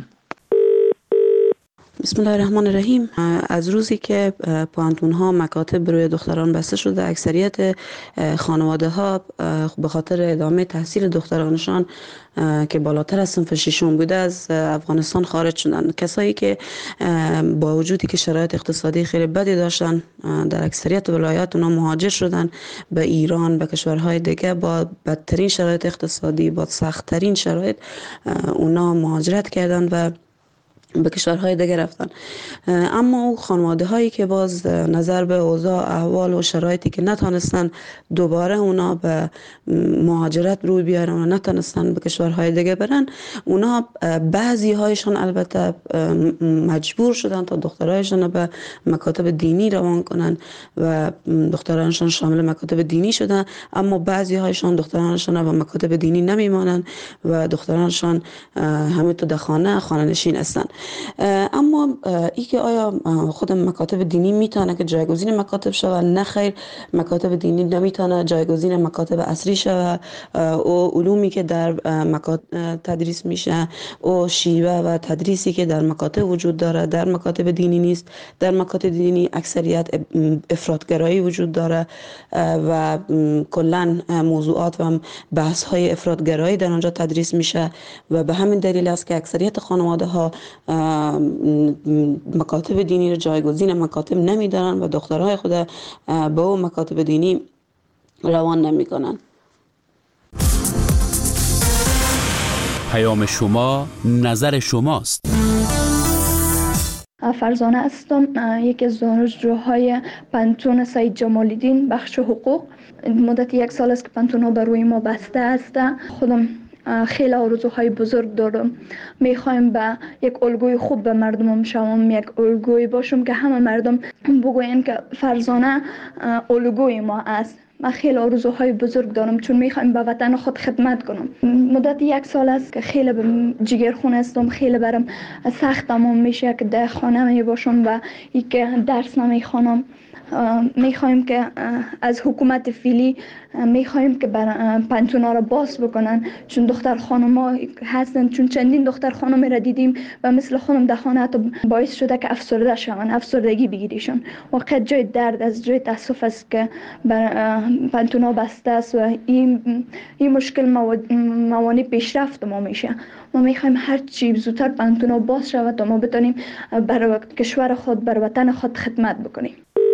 بسم الله الرحمن الرحیم. از روزی که پوهنتون ها مکاتب برای دختران بسته شده، اکثریت خانواده ها به خاطر ادامه تحصیل دخترانشان که بالاتر از صنف ششم بوده از افغانستان خارج شدن. کسایی که با وجودی که شرایط اقتصادی خیلی بدی داشتن در اکثریت ولایات اونا مهاجر شدن به ایران، به کشورهای دیگه با بدترین شرایط اقتصادی، با سختترین شرایط اونا مهاجرت کردن و به کشورهای دیگه رفتن. اما او خانواده هایی که باز نظر به اوضاع احوال و شرایطی که نتونستن دوباره اونا به مهاجرت روی بیارن و نتونستن به کشورهای دیگه برن، اونا بعضی هایشان البته مجبور شدن تا دخترایشان به مکاتب دینی روان کنن و دخترانشان شامل مکاتب دینی شدن، اما بعضی هایشان دخترانشان به مکاتب دینی نمیمانن و دخترانشان همه تو در خانه خانه نشین هستن. اما ای که آیا خود مکاتب دینی میتونه که جایگزین مکاتب شود؟ نه خیر، مکاتب دینی نمیتونه جایگزین مکاتب اصلی شود. او علومی که در مکاتب تدریس میشه، او شیوه و تدریسی که در مکاتب وجود داره در مکاتب دینی نیست. در مکاتب دینی اکثریت افراطگرایی وجود داره و کلا موضوعات و بحث های افراطگرایی در آنجا تدریس میشه و به همین دلیل است که اکثریت خانواده ها مکاتب دینی رو جایگزین مکاتب نمیدارن و دخترهای خود به اون مکاتب دینی روان نمیکنن. پیام شما، نظر شماست. فرزانه هستم، یکی از دانشجوهای پانتون سید جمال الدین بخش حقوق. مدت یک سال است که پانتون ها بر روی ما بسته است. خودم خیلی آرزوهای بزرگ دارم. میخوایم به یک الگوی خوب به مردم شوم، یک الگوی باشم که همه مردم بگوین که فرزانه الگوی ما است. من خیلی آرزوهای بزرگ دارم چون میخوایم به وطن خود خدمت کنم. مدت یک سال است که خیلی به جگرخونه هستم، خیلی برام سخت تمام میشه که در خانه می باشم و ای که درس نمیخوانم. میخوایم که از حکومت فعلی میخوایم که پانتونا را باز بکنن، چون دختر خانم هستن، چون چندین دختر خانم را دیدیم و مثل خانم در خانه حتی باعث شده که افسرده شون، افسردگی بگیریشون. واقعا جای درد از جای تاسف است که پانتونا بسته است و این این مشکل موانع پیشرفت ما میشه. ما میخوایم هر چی زودتر پانتونا باز شود تا ما بتونیم برای کشور خود، برای وطن خود خدمت بکنیم.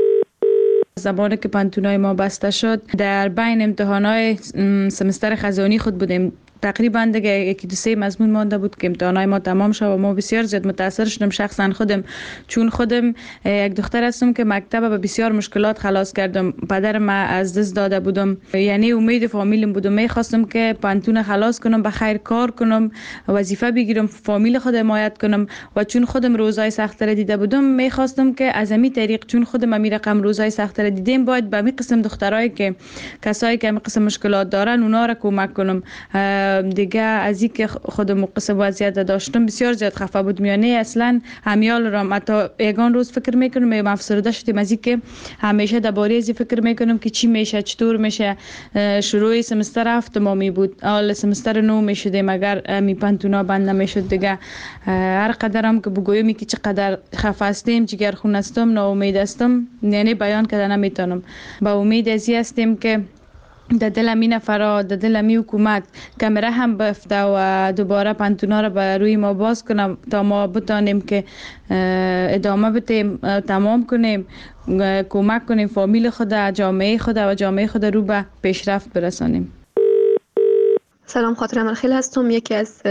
زمانی که پانتونای ما بسته شد، در بین امتحانات سمستر خزانی خود بودیم. تقریبا دیگه یکی دو سه مضمون مانده بود که امتحانات ما تمام شد و ما بسیار زیاد متاثر شدم شخصا خودم، چون خودم یک دختر هستم که مکتب به بسیار مشکلات خلاص کردم. پدر ما از دست داده بودم، یعنی امید فامیلم بودم. میخواستم که پانتون خلاص کنم، به خیر کار کنم، وظیفه بگیرم، فامیل خود حمایت کنم و چون خودم روزای سخت را دیده بودم میخواستم که از همین طریق، چون خودم می رقم روزای سخت را دیدم، باید به همین قسم دخترایی که کسایی که همین قسم مشکلات دارن اونا را کمک کنم. دیگه از این که خودم قصه وضعیت داشتم بسیار زیاد خفه بودم، یعنی اصلا همیال را حتی یگان روز فکر میکنم میگم افسرده شدم از این که همیشه درباره از فکر میکنم که چی میشه، چطور میشه. شروع سمستر هفتم بود، اول سمستر نو میشدیم اگر می پانتونا بند نمیشد. دیگه هر قدرم که بگویم که چقدر خفه هستیم، جگرخون هستم، ناامید هستم، یعنی بیان کردن نمیتونم. با امید از این هستیم که در دل می نفرات، در دل می حکومت کمره هم بفته و دوباره پانتونا را به روی ما باز کنم تا ما بتانیم که ادامه بدیم، تمام کنیم، کمک کنیم فامیل خود، جامعه خود و جامعه خود رو به پیشرفت برسانیم. سلام، خاطر ملخیل هستم، یکی از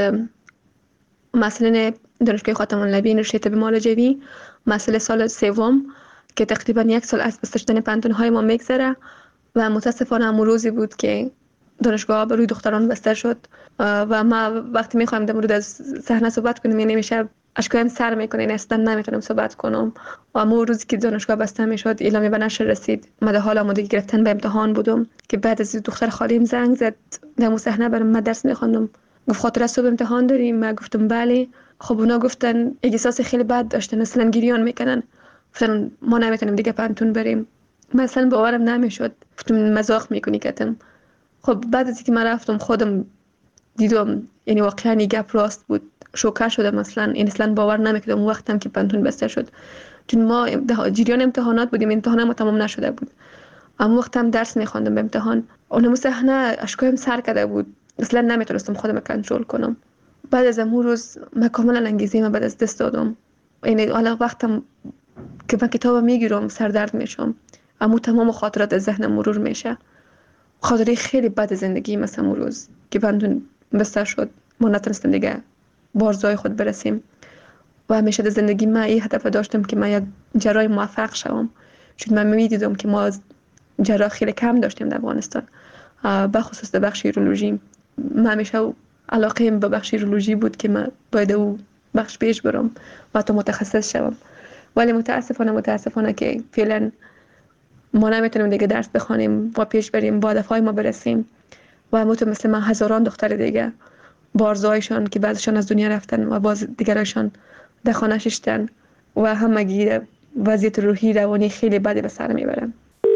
مسئولین دانشگاه خاتم النبیین رشته طب معالجوی، مسئله سال سوم که تقریبا یک سال از بسته شدن پانتون‌های ما میگذره و متاسفانه همون روزی بود که دانشگاه به روی دختران بسته شد و ما وقتی میخوایم در مورد از صحنه صحبت کنیم یعنی میشه اشکایم سر میکنه، این اصلا نمیتونم صحبت کنم. و همون روزی که دانشگاه بسته میشد اعلامیه به نشر رسید، من در حال آمادگی گرفتن به امتحان بودم که بعد از دختر خالیم زنگ زد در اون صحنه برام من درس میخوندم، گفت خاطر صبح امتحان داریم؟ من گفتم بله. خب اونا گفتن احساس خیلی بد داشتن، مثلا گریان میکنن، گفتن ما نمیتونیم دیگه پانتون بریم. مثلا باورم نمیشد، گفتم مزاق میکنی کتم. خب بعد از اینکه من رفتم خودم دیدم یعنی واقعا این گپ راست بود، شوکه شدم. مثلا این اصلا باور نمیکردم اون وقتم که پانتون بسته شد، چون ما جریان امتحانات بودیم، امتحان ما تمام نشده بود، اما وقتم درس میخواندم به امتحان. اونم صحنه اشکایم سر کرده بود، اصلا نمیتونستم خودم کنترل کنم. بعد از اون روز من کاملا انگیزه من بعد از دست دادم، یعنی حالا وقتم که من کتاب میگیرم سردرد میشم، اما تمام خاطرات از ذهنم مرور میشه. خاطره خیلی بد زندگی مثلا اون روز که پانتون بسته شد، ما نتونستم دیگه بارزای خود برسیم و همیشه در زندگی من این هدف داشتم که من یک جراح موفق شوم، چون من میدیدم که ما جراح خیلی کم داشتیم در افغانستان، به خصوص در بخش یورولوژی. من همیشه علاقه به بخش یورولوژی بود که من باید او بخش پیش برم و تا متخصص شوم، ولی متاسفانه متاسفانه که فعلا ما نمیتونیم دیگه درس بخوانیم و پیش بریم با هدفهای ما برسیم و همونطور مثل من هزاران دختر دیگه بارزایشان که بعضشان از دنیا رفتن و باز دیگرشان در خانه ششتن و همگی وضعیت روحی روانی خیلی بدی به سر میبرن.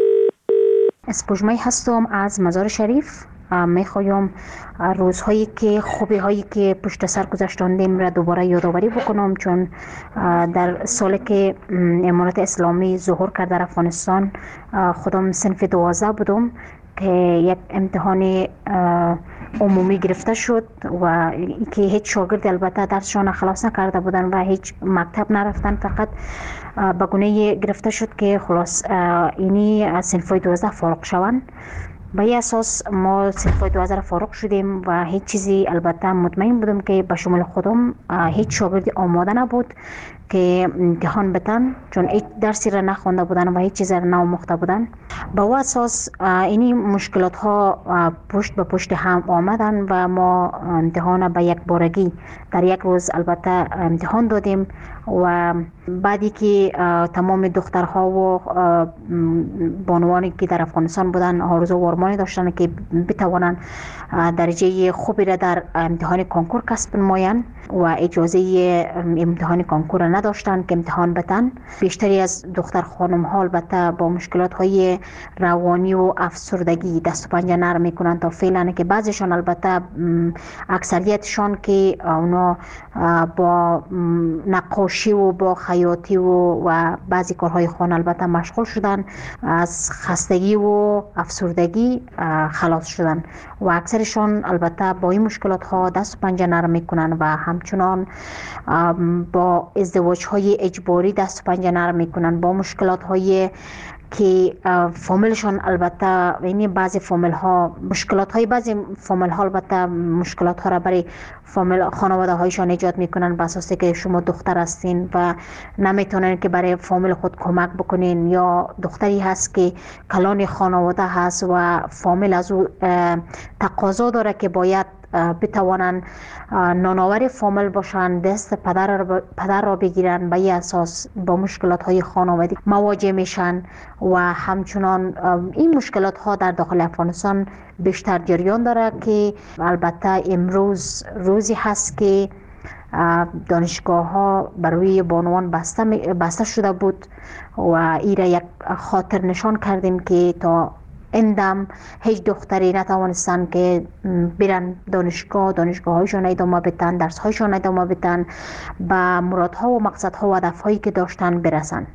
اسپوجمای هستم از مزار شریف. میخوایم روزهایی که خوبی هایی که پشت سر گذاشتندیم را دوباره یادآوری بکنم، چون در سالی که امارت اسلامی ظهور کرد در افغانستان خودم صنف دوازده بودم که یک امتحان عمومی گرفته شد و که هیچ شاگرد البته درسشان خلاص نکرده بودن و هیچ مکتب نرفتن، فقط به گونه گرفته شد که خلاص اینی از صنف دوازده فارغ شوند. به این اساس ما صنف دوازده فارغ شدیم و هیچ چیزی البته مطمئن بودم که به شمول خودم هیچ شاگردی آماده نبود که امتحان بتن، چون هیچ درسی را نخوانده بودن و هیچ چیز را نآموخته بودن. به او اساس اینی مشکلات ها پشت به پشت هم آمدن و ما امتحان به یک بارگی در یک روز البته امتحان دادیم و بعدی که تمام دخترها و بانوانی که در افغانستان بودن آرزو و آرمانی داشتن که بتوانند درجه خوبی را در امتحان کنکور کسب نمایند و اجازه امتحان کنکور را نداشتن که امتحان بتن. بیشتری از دختر خانم ها البته با مشکلات های روانی و افسردگی دست و پنجه نرم میکنن تا فعلا، که بعضیشان البته اکثریتشان که اونا با نقاشی و با خیاطی و, و بعضی کارهای خانه البته مشغول شدن، از خستگی و افسردگی خلاص شدن و اکثرشان البته با این مشکلات ها دست و پنجه نرم میکنن و همچنان با ازدواج های اجباری دست و پنجه نرم میکنن، با مشکلات های که فامیلشان البته یعنی بعضی فامیل ها مشکلات های بعضی فامیل ها البته مشکلات ها را برای فامیل خانواده هایشان ایجاد میکنن، به اساسی که شما دختر هستین و نمیتونن که برای فامیل خود کمک بکنین، یا دختری هست که کلان خانواده هست و فامیل از او تقاضا داره که باید بتوانند نانآور فامیل باشند، دست پدر را, پدر را بگیرن، به این اساس با مشکلات های خانوادگی مواجه میشن و همچنان این مشکلات ها در داخل افغانستان بیشتر جریان داره که البته امروز روزی هست که دانشگاه ها برای بانوان بسته, بسته شده بود و این را یک خاطر نشان کردیم که تا اندم هیچ دختری نتوانستن که برن دانشگاه دانشگاه هایشان ادامه بدن، درس هایشان ادامه بدن، به مرادها و مقصدها و هدفهایی که داشتن برسن.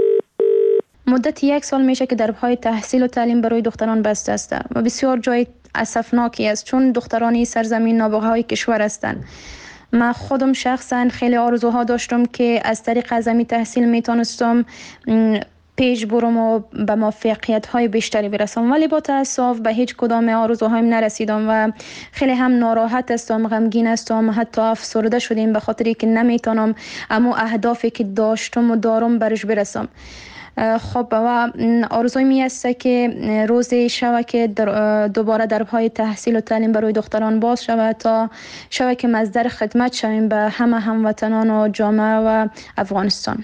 مدت یک سال میشه که دربهای تحصیل و تعلیم برای دختران بسته است و بسیار جای اسفناکی است، چون دخترانی سرزمین نابغه های کشور هستند. من خودم شخصا خیلی آرزوها داشتم که از طریق اعظمی تحصیل میتونستم پیش برم و به موفقیت های بیشتری برسم، ولی با تاسف به هیچ کدام آرزوهایم نرسیدم و خیلی هم ناراحت هستم، غمگین هستم، حتی افسرده شدیم به خاطری که نمیتونم اما اهدافی که داشتم و دارم برش برسم. خب و آرزوی می است که روزی شوه که دوباره دربهای تحصیل و تعلیم برای دختران باز شود تا شوه که مصدر خدمت شویم به همه هموطنان و جامعه و افغانستان.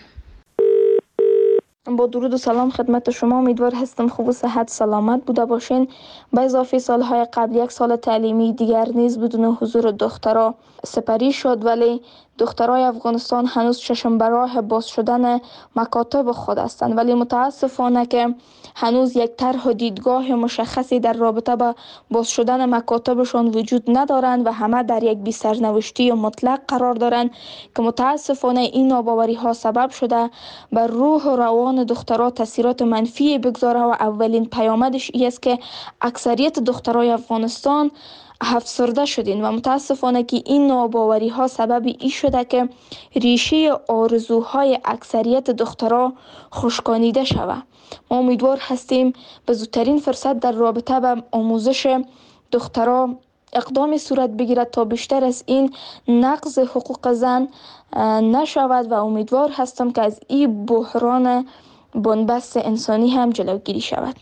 با درود و سلام خدمت شما، امیدوار هستم خوب و صحت سلامت بوده باشین. به اضافه سالهای قبل یک سال تعلیمی دیگر نیز بدون حضور دخترها سپری شد، ولی دخترای افغانستان هنوز چشم به راه باز شدن مکاتب خود هستند، ولی متاسفانه که هنوز یک طرح و دیدگاه مشخصی در رابطه با باز شدن مکاتبشان وجود ندارند و همه در یک بی سرنوشتی مطلق قرار دارند که متاسفانه این ناباوری ها سبب شده بر روح و روان دخترها تاثیرات منفی بگذاره و اولین پیامدش این است که اکثریت دخترای افغانستان افسرده شدین و متاسفانه که این ناباوری ها سبب ای شده که ریشه آرزوهای اکثریت دخترها خشکانیده شود. ما امیدوار هستیم به زودترین فرصت در رابطه با آموزش دخترها اقدامی صورت بگیرد تا بیشتر از این نقض حقوق زن نشود و امیدوار هستم که از این بحران بنبست انسانی هم جلوگیری شود.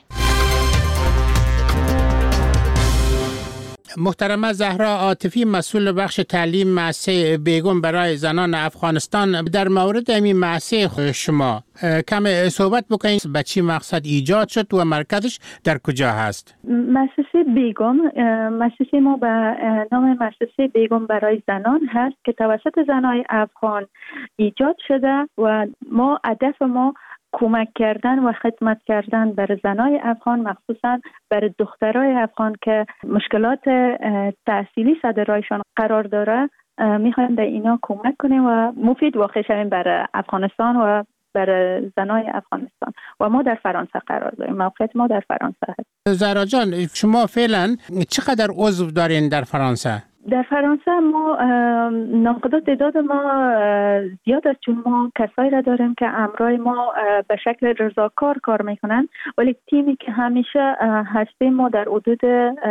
محترمه زهرا عاطفی، مسئول بخش تعلیم مؤسسه بیگم برای زنان افغانستان، در مورد این مؤسسه شما کم صحبت بکنید. به چی مقصد ایجاد شد و مرکزش در کجا هست؟ مؤسسه بیگم، مؤسسه ما به نام مؤسسه بیگم برای زنان هست که توسط زنان افغان ایجاد شده و ما هدف ما کمک کردن و خدمت کردن بر زنای افغان، مخصوصا بر دخترای افغان که مشکلات تحصیلی سر راهشان قرار داره. میخوایم در اینا کمک کنیم و مفید واقع شویم بر افغانستان و بر زنای افغانستان. و ما در فرانسه قرار داریم، موقعیت ما در فرانسه هست. زهرا جان، شما فعلا چقدر عضو دارین در فرانسه؟ در فرانسه ما ناقدات تعداد ما زیاد است، چون ما کسایی را داریم که امرای ما به شکل رضاکار کار میکنن، ولی تیمی که همیشه هستیم ما در حدود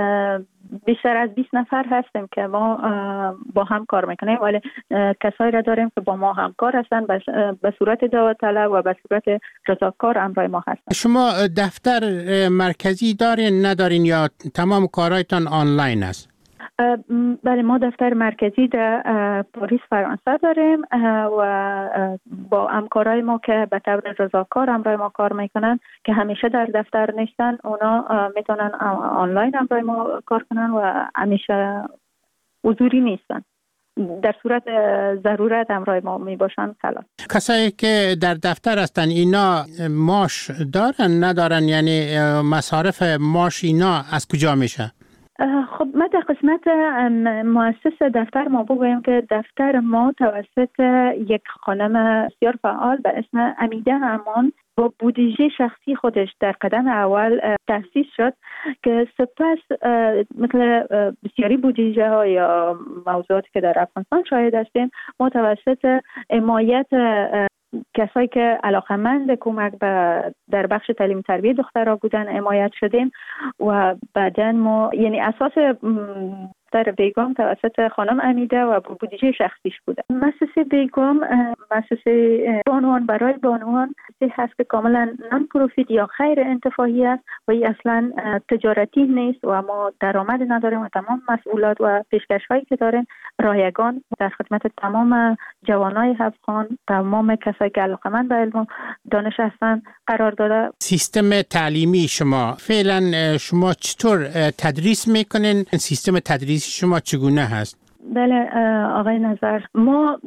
بیشتر از بیست نفر هستیم که ما با هم کار میکنیم، ولی کسایی را داریم که با ما همکار هستن به صورت دعوت طلب و به صورت رضاکار امرای ما هستن. شما دفتر مرکزی دارین ندارین یا تمام کارهایتان آنلاین است؟ بله، ما دفتر مرکزی در پاریس فرانسه داریم و با همکارای ما که به طور رضاکار همراه ما کار میکنن که همیشه در دفتر نیستن، اونا میتونن آنلاین همراه ما کار کنن و همیشه حضوری نیستن. در صورت ضرورت همراه ما می باشن خلاص. کسایی که در دفتر هستن اینا معاش دارن ندارن؟ یعنی مصارف معاش اینا از کجا میشه؟ خب ما در قسمت مؤسس دفتر ما بگویم که دفتر ما توسط یک خانم بسیار فعال به اسم امیده امان با بودجه شخصی خودش در قدم اول تأسیس شد که سپس مثل بسیاری بودجه ها یا موضوعاتی که در افغانستان شاهد هستیم، ما توسط حمایت کسایی که علاقمند کمک به در بخش تعلیم تربیت دخترها بودن حمایت شدیم و بعداً ما یعنی اساس در بیگم توسط خانم امیده و بودجه شخصیش بوده. مؤسسه بیگم مؤسسه بانوان برای بانوان هست که کاملا نان پروفیت یا غیر انتفاعی است و این اصلا تجارتی نیست و ما درآمد نداریم و تمام مسئولات و پیشکش هایی که داریم رایگان در خدمت تمام جوانای افغان، تمام کسایی که علاقمند به علم و دانش هستند قرار داده. سیستم تعلیمی شما فعلا شما چطور تدریس میکنین؟ سیستم تدریس شما چگونه هست؟ بله آقای نظر، ما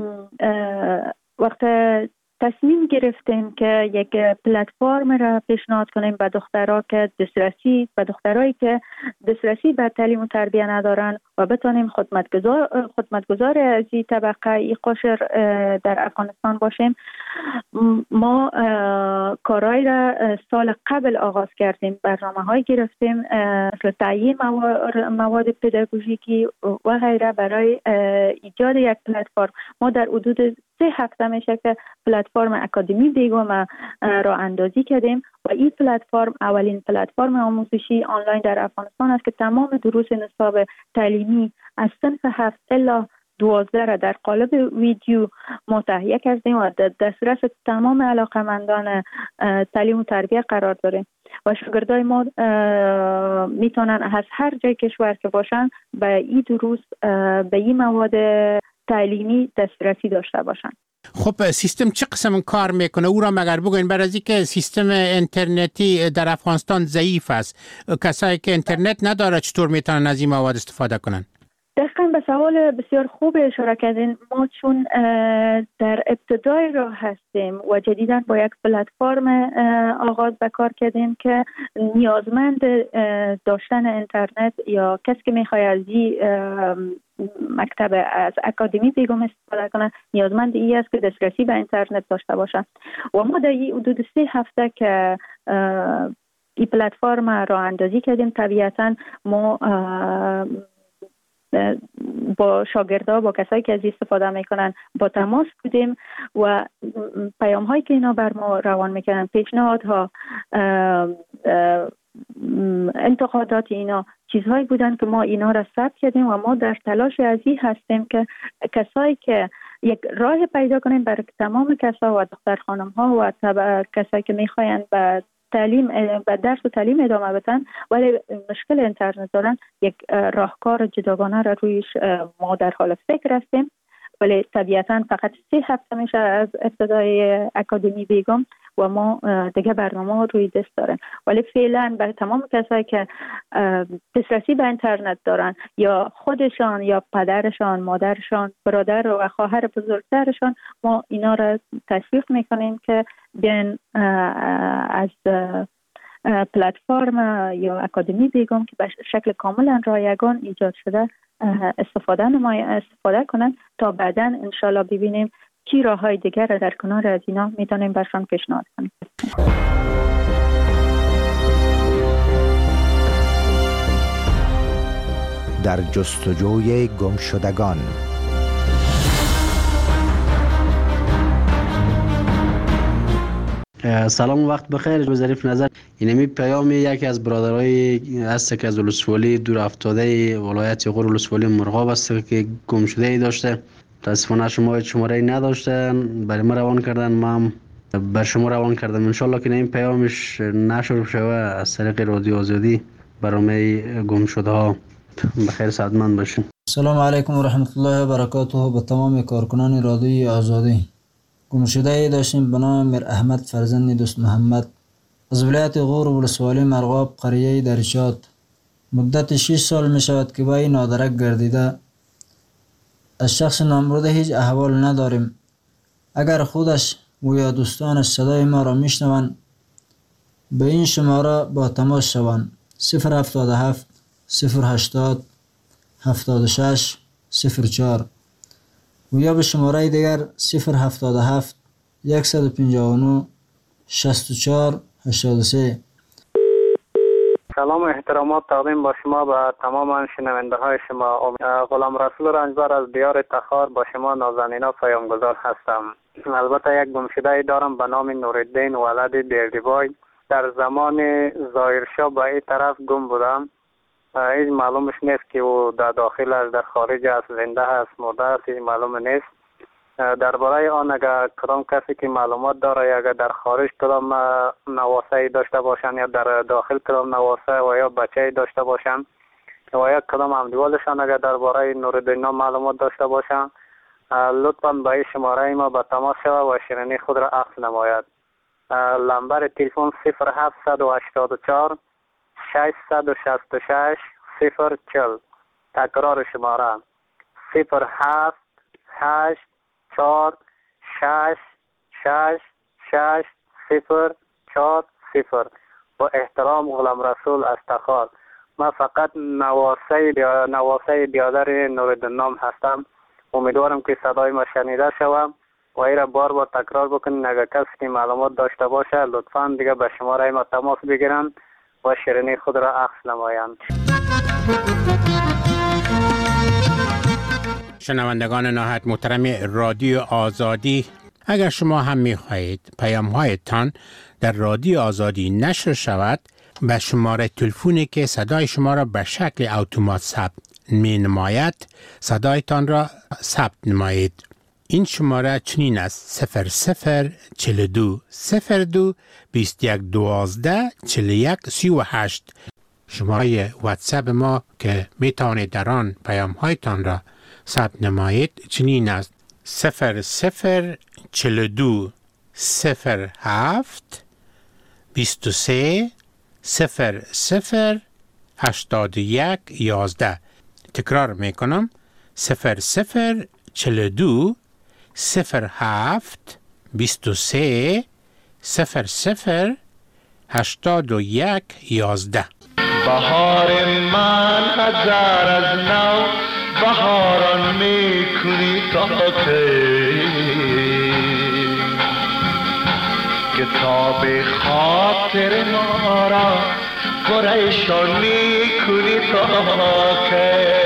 وقت تصمیم گرفتیم که یک پلتفرم را پیشنهاد کنیم به دخترها که دسترسی به دخترایی که دسترسی به تعلیم و تربیت ندارن و بتونیم خدمتگزار خدمتگزار از این طبقه این قشر در افغانستان باشیم. ما کارهای را سال قبل آغاز کردیم، برنامه‌های گرفتیم مثل تعیین مواد پداگوژیکی و غیره برای ایجاد یک پلتفرم. ما در حدود سه هفته میشه که پلتفرم اکادمی بیگم را اندازی کردیم و این پلتفرم اولین پلتفرم آموزشی آنلاین در افغانستان است که تمام دروس نصاب تعلیمی از صنف هفت الی دوازده را در قالب ویدیو ما تهیه کردیم و در دسترس تمام علاقمندان تعلیم و تربیت قرار داریم و شاگردای ما میتونن از هر جای کشور که باشن به این دروس به این مواد تعلیمی دسترسی داشته باشن. خب سیستم چه قسم کار میکنه؟ او را مگر بگوین، برای اینکه سیستم اینترنتی در افغانستان ضعیف است. کسایی که اینترنت نداره چطور میتونن از این مواد استفاده کنن؟ دقیقاً به سوال بسیار خوب اشاره کردین. ما چون در ابتدای راه هستیم و جدیداً با یک پلتفرم آغاز به کار کردیم که نیازمند داشتن اینترنت یا کسی که میخواد از این مکتب از اکادمی بیگم استفاده کنه نیازمند این است که دسترسی به اینترنت داشته باشه و ما در این حدود سه هفته که این پلتفرم راه اندازی کردیم طبیعتاً ما با شاگردها با کسایی که از استفاده میکنن با تماس بودیم و پیام هایی که اینا بر ما روان میکنن، پیشنهادها، انتقادات اینا چیزهایی بودن که ما اینا را ثبت کردیم و ما در تلاش از این هستیم که کسایی که یک راه پیدا کنیم برای تمام کسا و دختر خانم ها و کسایی که میخواین به تعلیم به درس و تعلیم ادامه بدن ولی مشکل اینترنت دارن، یک راهکار جداگانه را رویش ما در حال فکر هستیم. ولی طبیعتا فقط سه هفته میشه از ابتدای اکادمی بیگم و ما دیگه برنامه روی دست داریم. ولی فعلا برای تمام کسایی که دسترسی به اینترنت دارن یا خودشان یا پدرشان، مادرشان، برادر و خواهر بزرگترشان، ما اینا را تشویق میکنیم که بیان از پلتفرم یا اکادمی بیگم که به شکل کاملا رایگان ایجاد شده استفاده نمای استفاده کنن تا بعدا انشالله ببینیم چی راه های دیگر را در کنار از اینا میتونیم برشان پیشنهاد کنیم. در جستجوی گمشدگان. سلام و وقت بخیر. ظریف نظر اینمی پیام یکی از برادرای هست که از ولسوالی دور افتاده ولایت غور ولسوالی مرغاب است که گم شده ای داشته. متاسفانه شما شماره نداشتن، برای ما روان کردن، ما هم بر شما روان کردم. ان شاء الله که این پیامش نشر شوه از طریق رادیو آزادی برای گم شده ها. بخیر سعادتمند باشین. سلام علیکم و رحمت الله و برکاته به تمام کارکنان رادیو آزادی. گمشده ای داشتیم به نام میر احمد فرزند دوست محمد از ولایت غور ولسوالی مرغاب قریه درشاد. مدت شش سال می شود که با این نادرک گردیده. از شخص نامبرده هیچ احوال نداریم. اگر خودش و یا دوستانش صدای ما را می شنوند به این شماره با تماس شوند: صفر هفتاد و هفت صفر هشتاد هفتاد و شش صفر چهار و یا به شماره دیگر صفر هفتاد و هفت صد و پنجاه و نه شصت و چهار هشتاد و سه. سلام و احترامات تقدیم با شما به تمام شنونده های شما. غلام رسول رنجبر از دیار تخار با شما نازنینا پیامگذار هستم. البته یک گمشده دارم به نام نورالدین ولد دیردیبای. در زمان ظاهرشاه به این طرف گم بودم. هیچ معلومش نیست که او در داخل است، در خارج است، زنده است، مرده است، هیچ معلوم نیست. درباره آن اگر کدام کسی که معلومات داره یا اگر در خارج کدام نواسه داشته باشن یا در داخل کدام نواسه و یا بچه داشته باشن و یا کدام همدیوالشان اگر درباره نورالدین معلومات داشته باشن، لطفاً به این شماره ما به تماس شود و شیرینی خود را عکس نماید. لمبر تلفن صفر هفت هشت چهار ششصد و شصت و شش صفر چهل. تکرار شماره صفر هفت هشت چهار شش شش شش صفر چهار صفر. با احترام غلام رسول از تخار. من فقط نواسه نواسه بیادر نورالدین نام هستم. امیدوارم که صدای ما شنیده شوم و ای را بار بار تکرار بکنین. اگر کسی که معلومات داشته باشه لطفاً دیگه به شماره ما تماس بگیرن و شیرینی خود را عکس نمایند. شنوندگان نهایت محترم رادیو آزادی، اگر شما هم می خواهید پیام هایتان در رادیو آزادی نشر شود، به شماره تلفنی که صدای شما را به شکل اتومات ثبت می نماید صدایتان را ثبت نمایید. این شماره چنین است: صفر صفر چهل و دو صفر دو بیست و یک دوازده چهل و یک سی و هشت. شماره واتساپ ما که می توانید در آن پیام هایتان را ثبت نمایید چنین است: صفر صفر چهل و دو صفر هفت بیست و سه صفر صفر هشتاد و یک یازده. تکرار می کنم: صفر صفر چهل و دو صفر هفت بیست و سه صفر صفر هشتاد و یک یازده. بهار من هزار از نو بهاران میکنی تا کتاب خاطر ما را پریشان میکنی تا که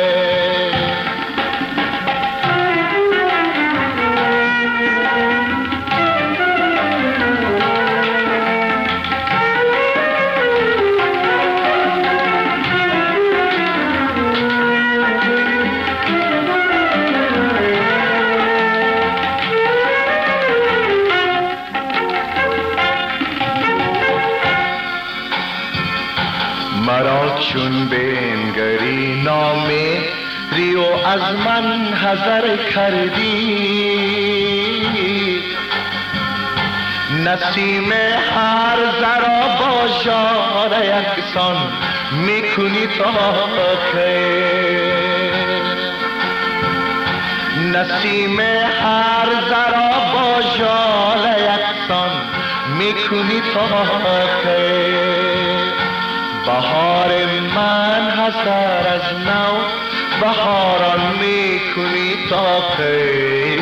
چون بنگری نامهری و از من حذر کردی. نسیم هر ذرا با ژاله یکسان میکنی تا که نسیم هر ذرا با ژاله یکسان میکنی تا که بهار من حسر از نو بهاران میکنی تا که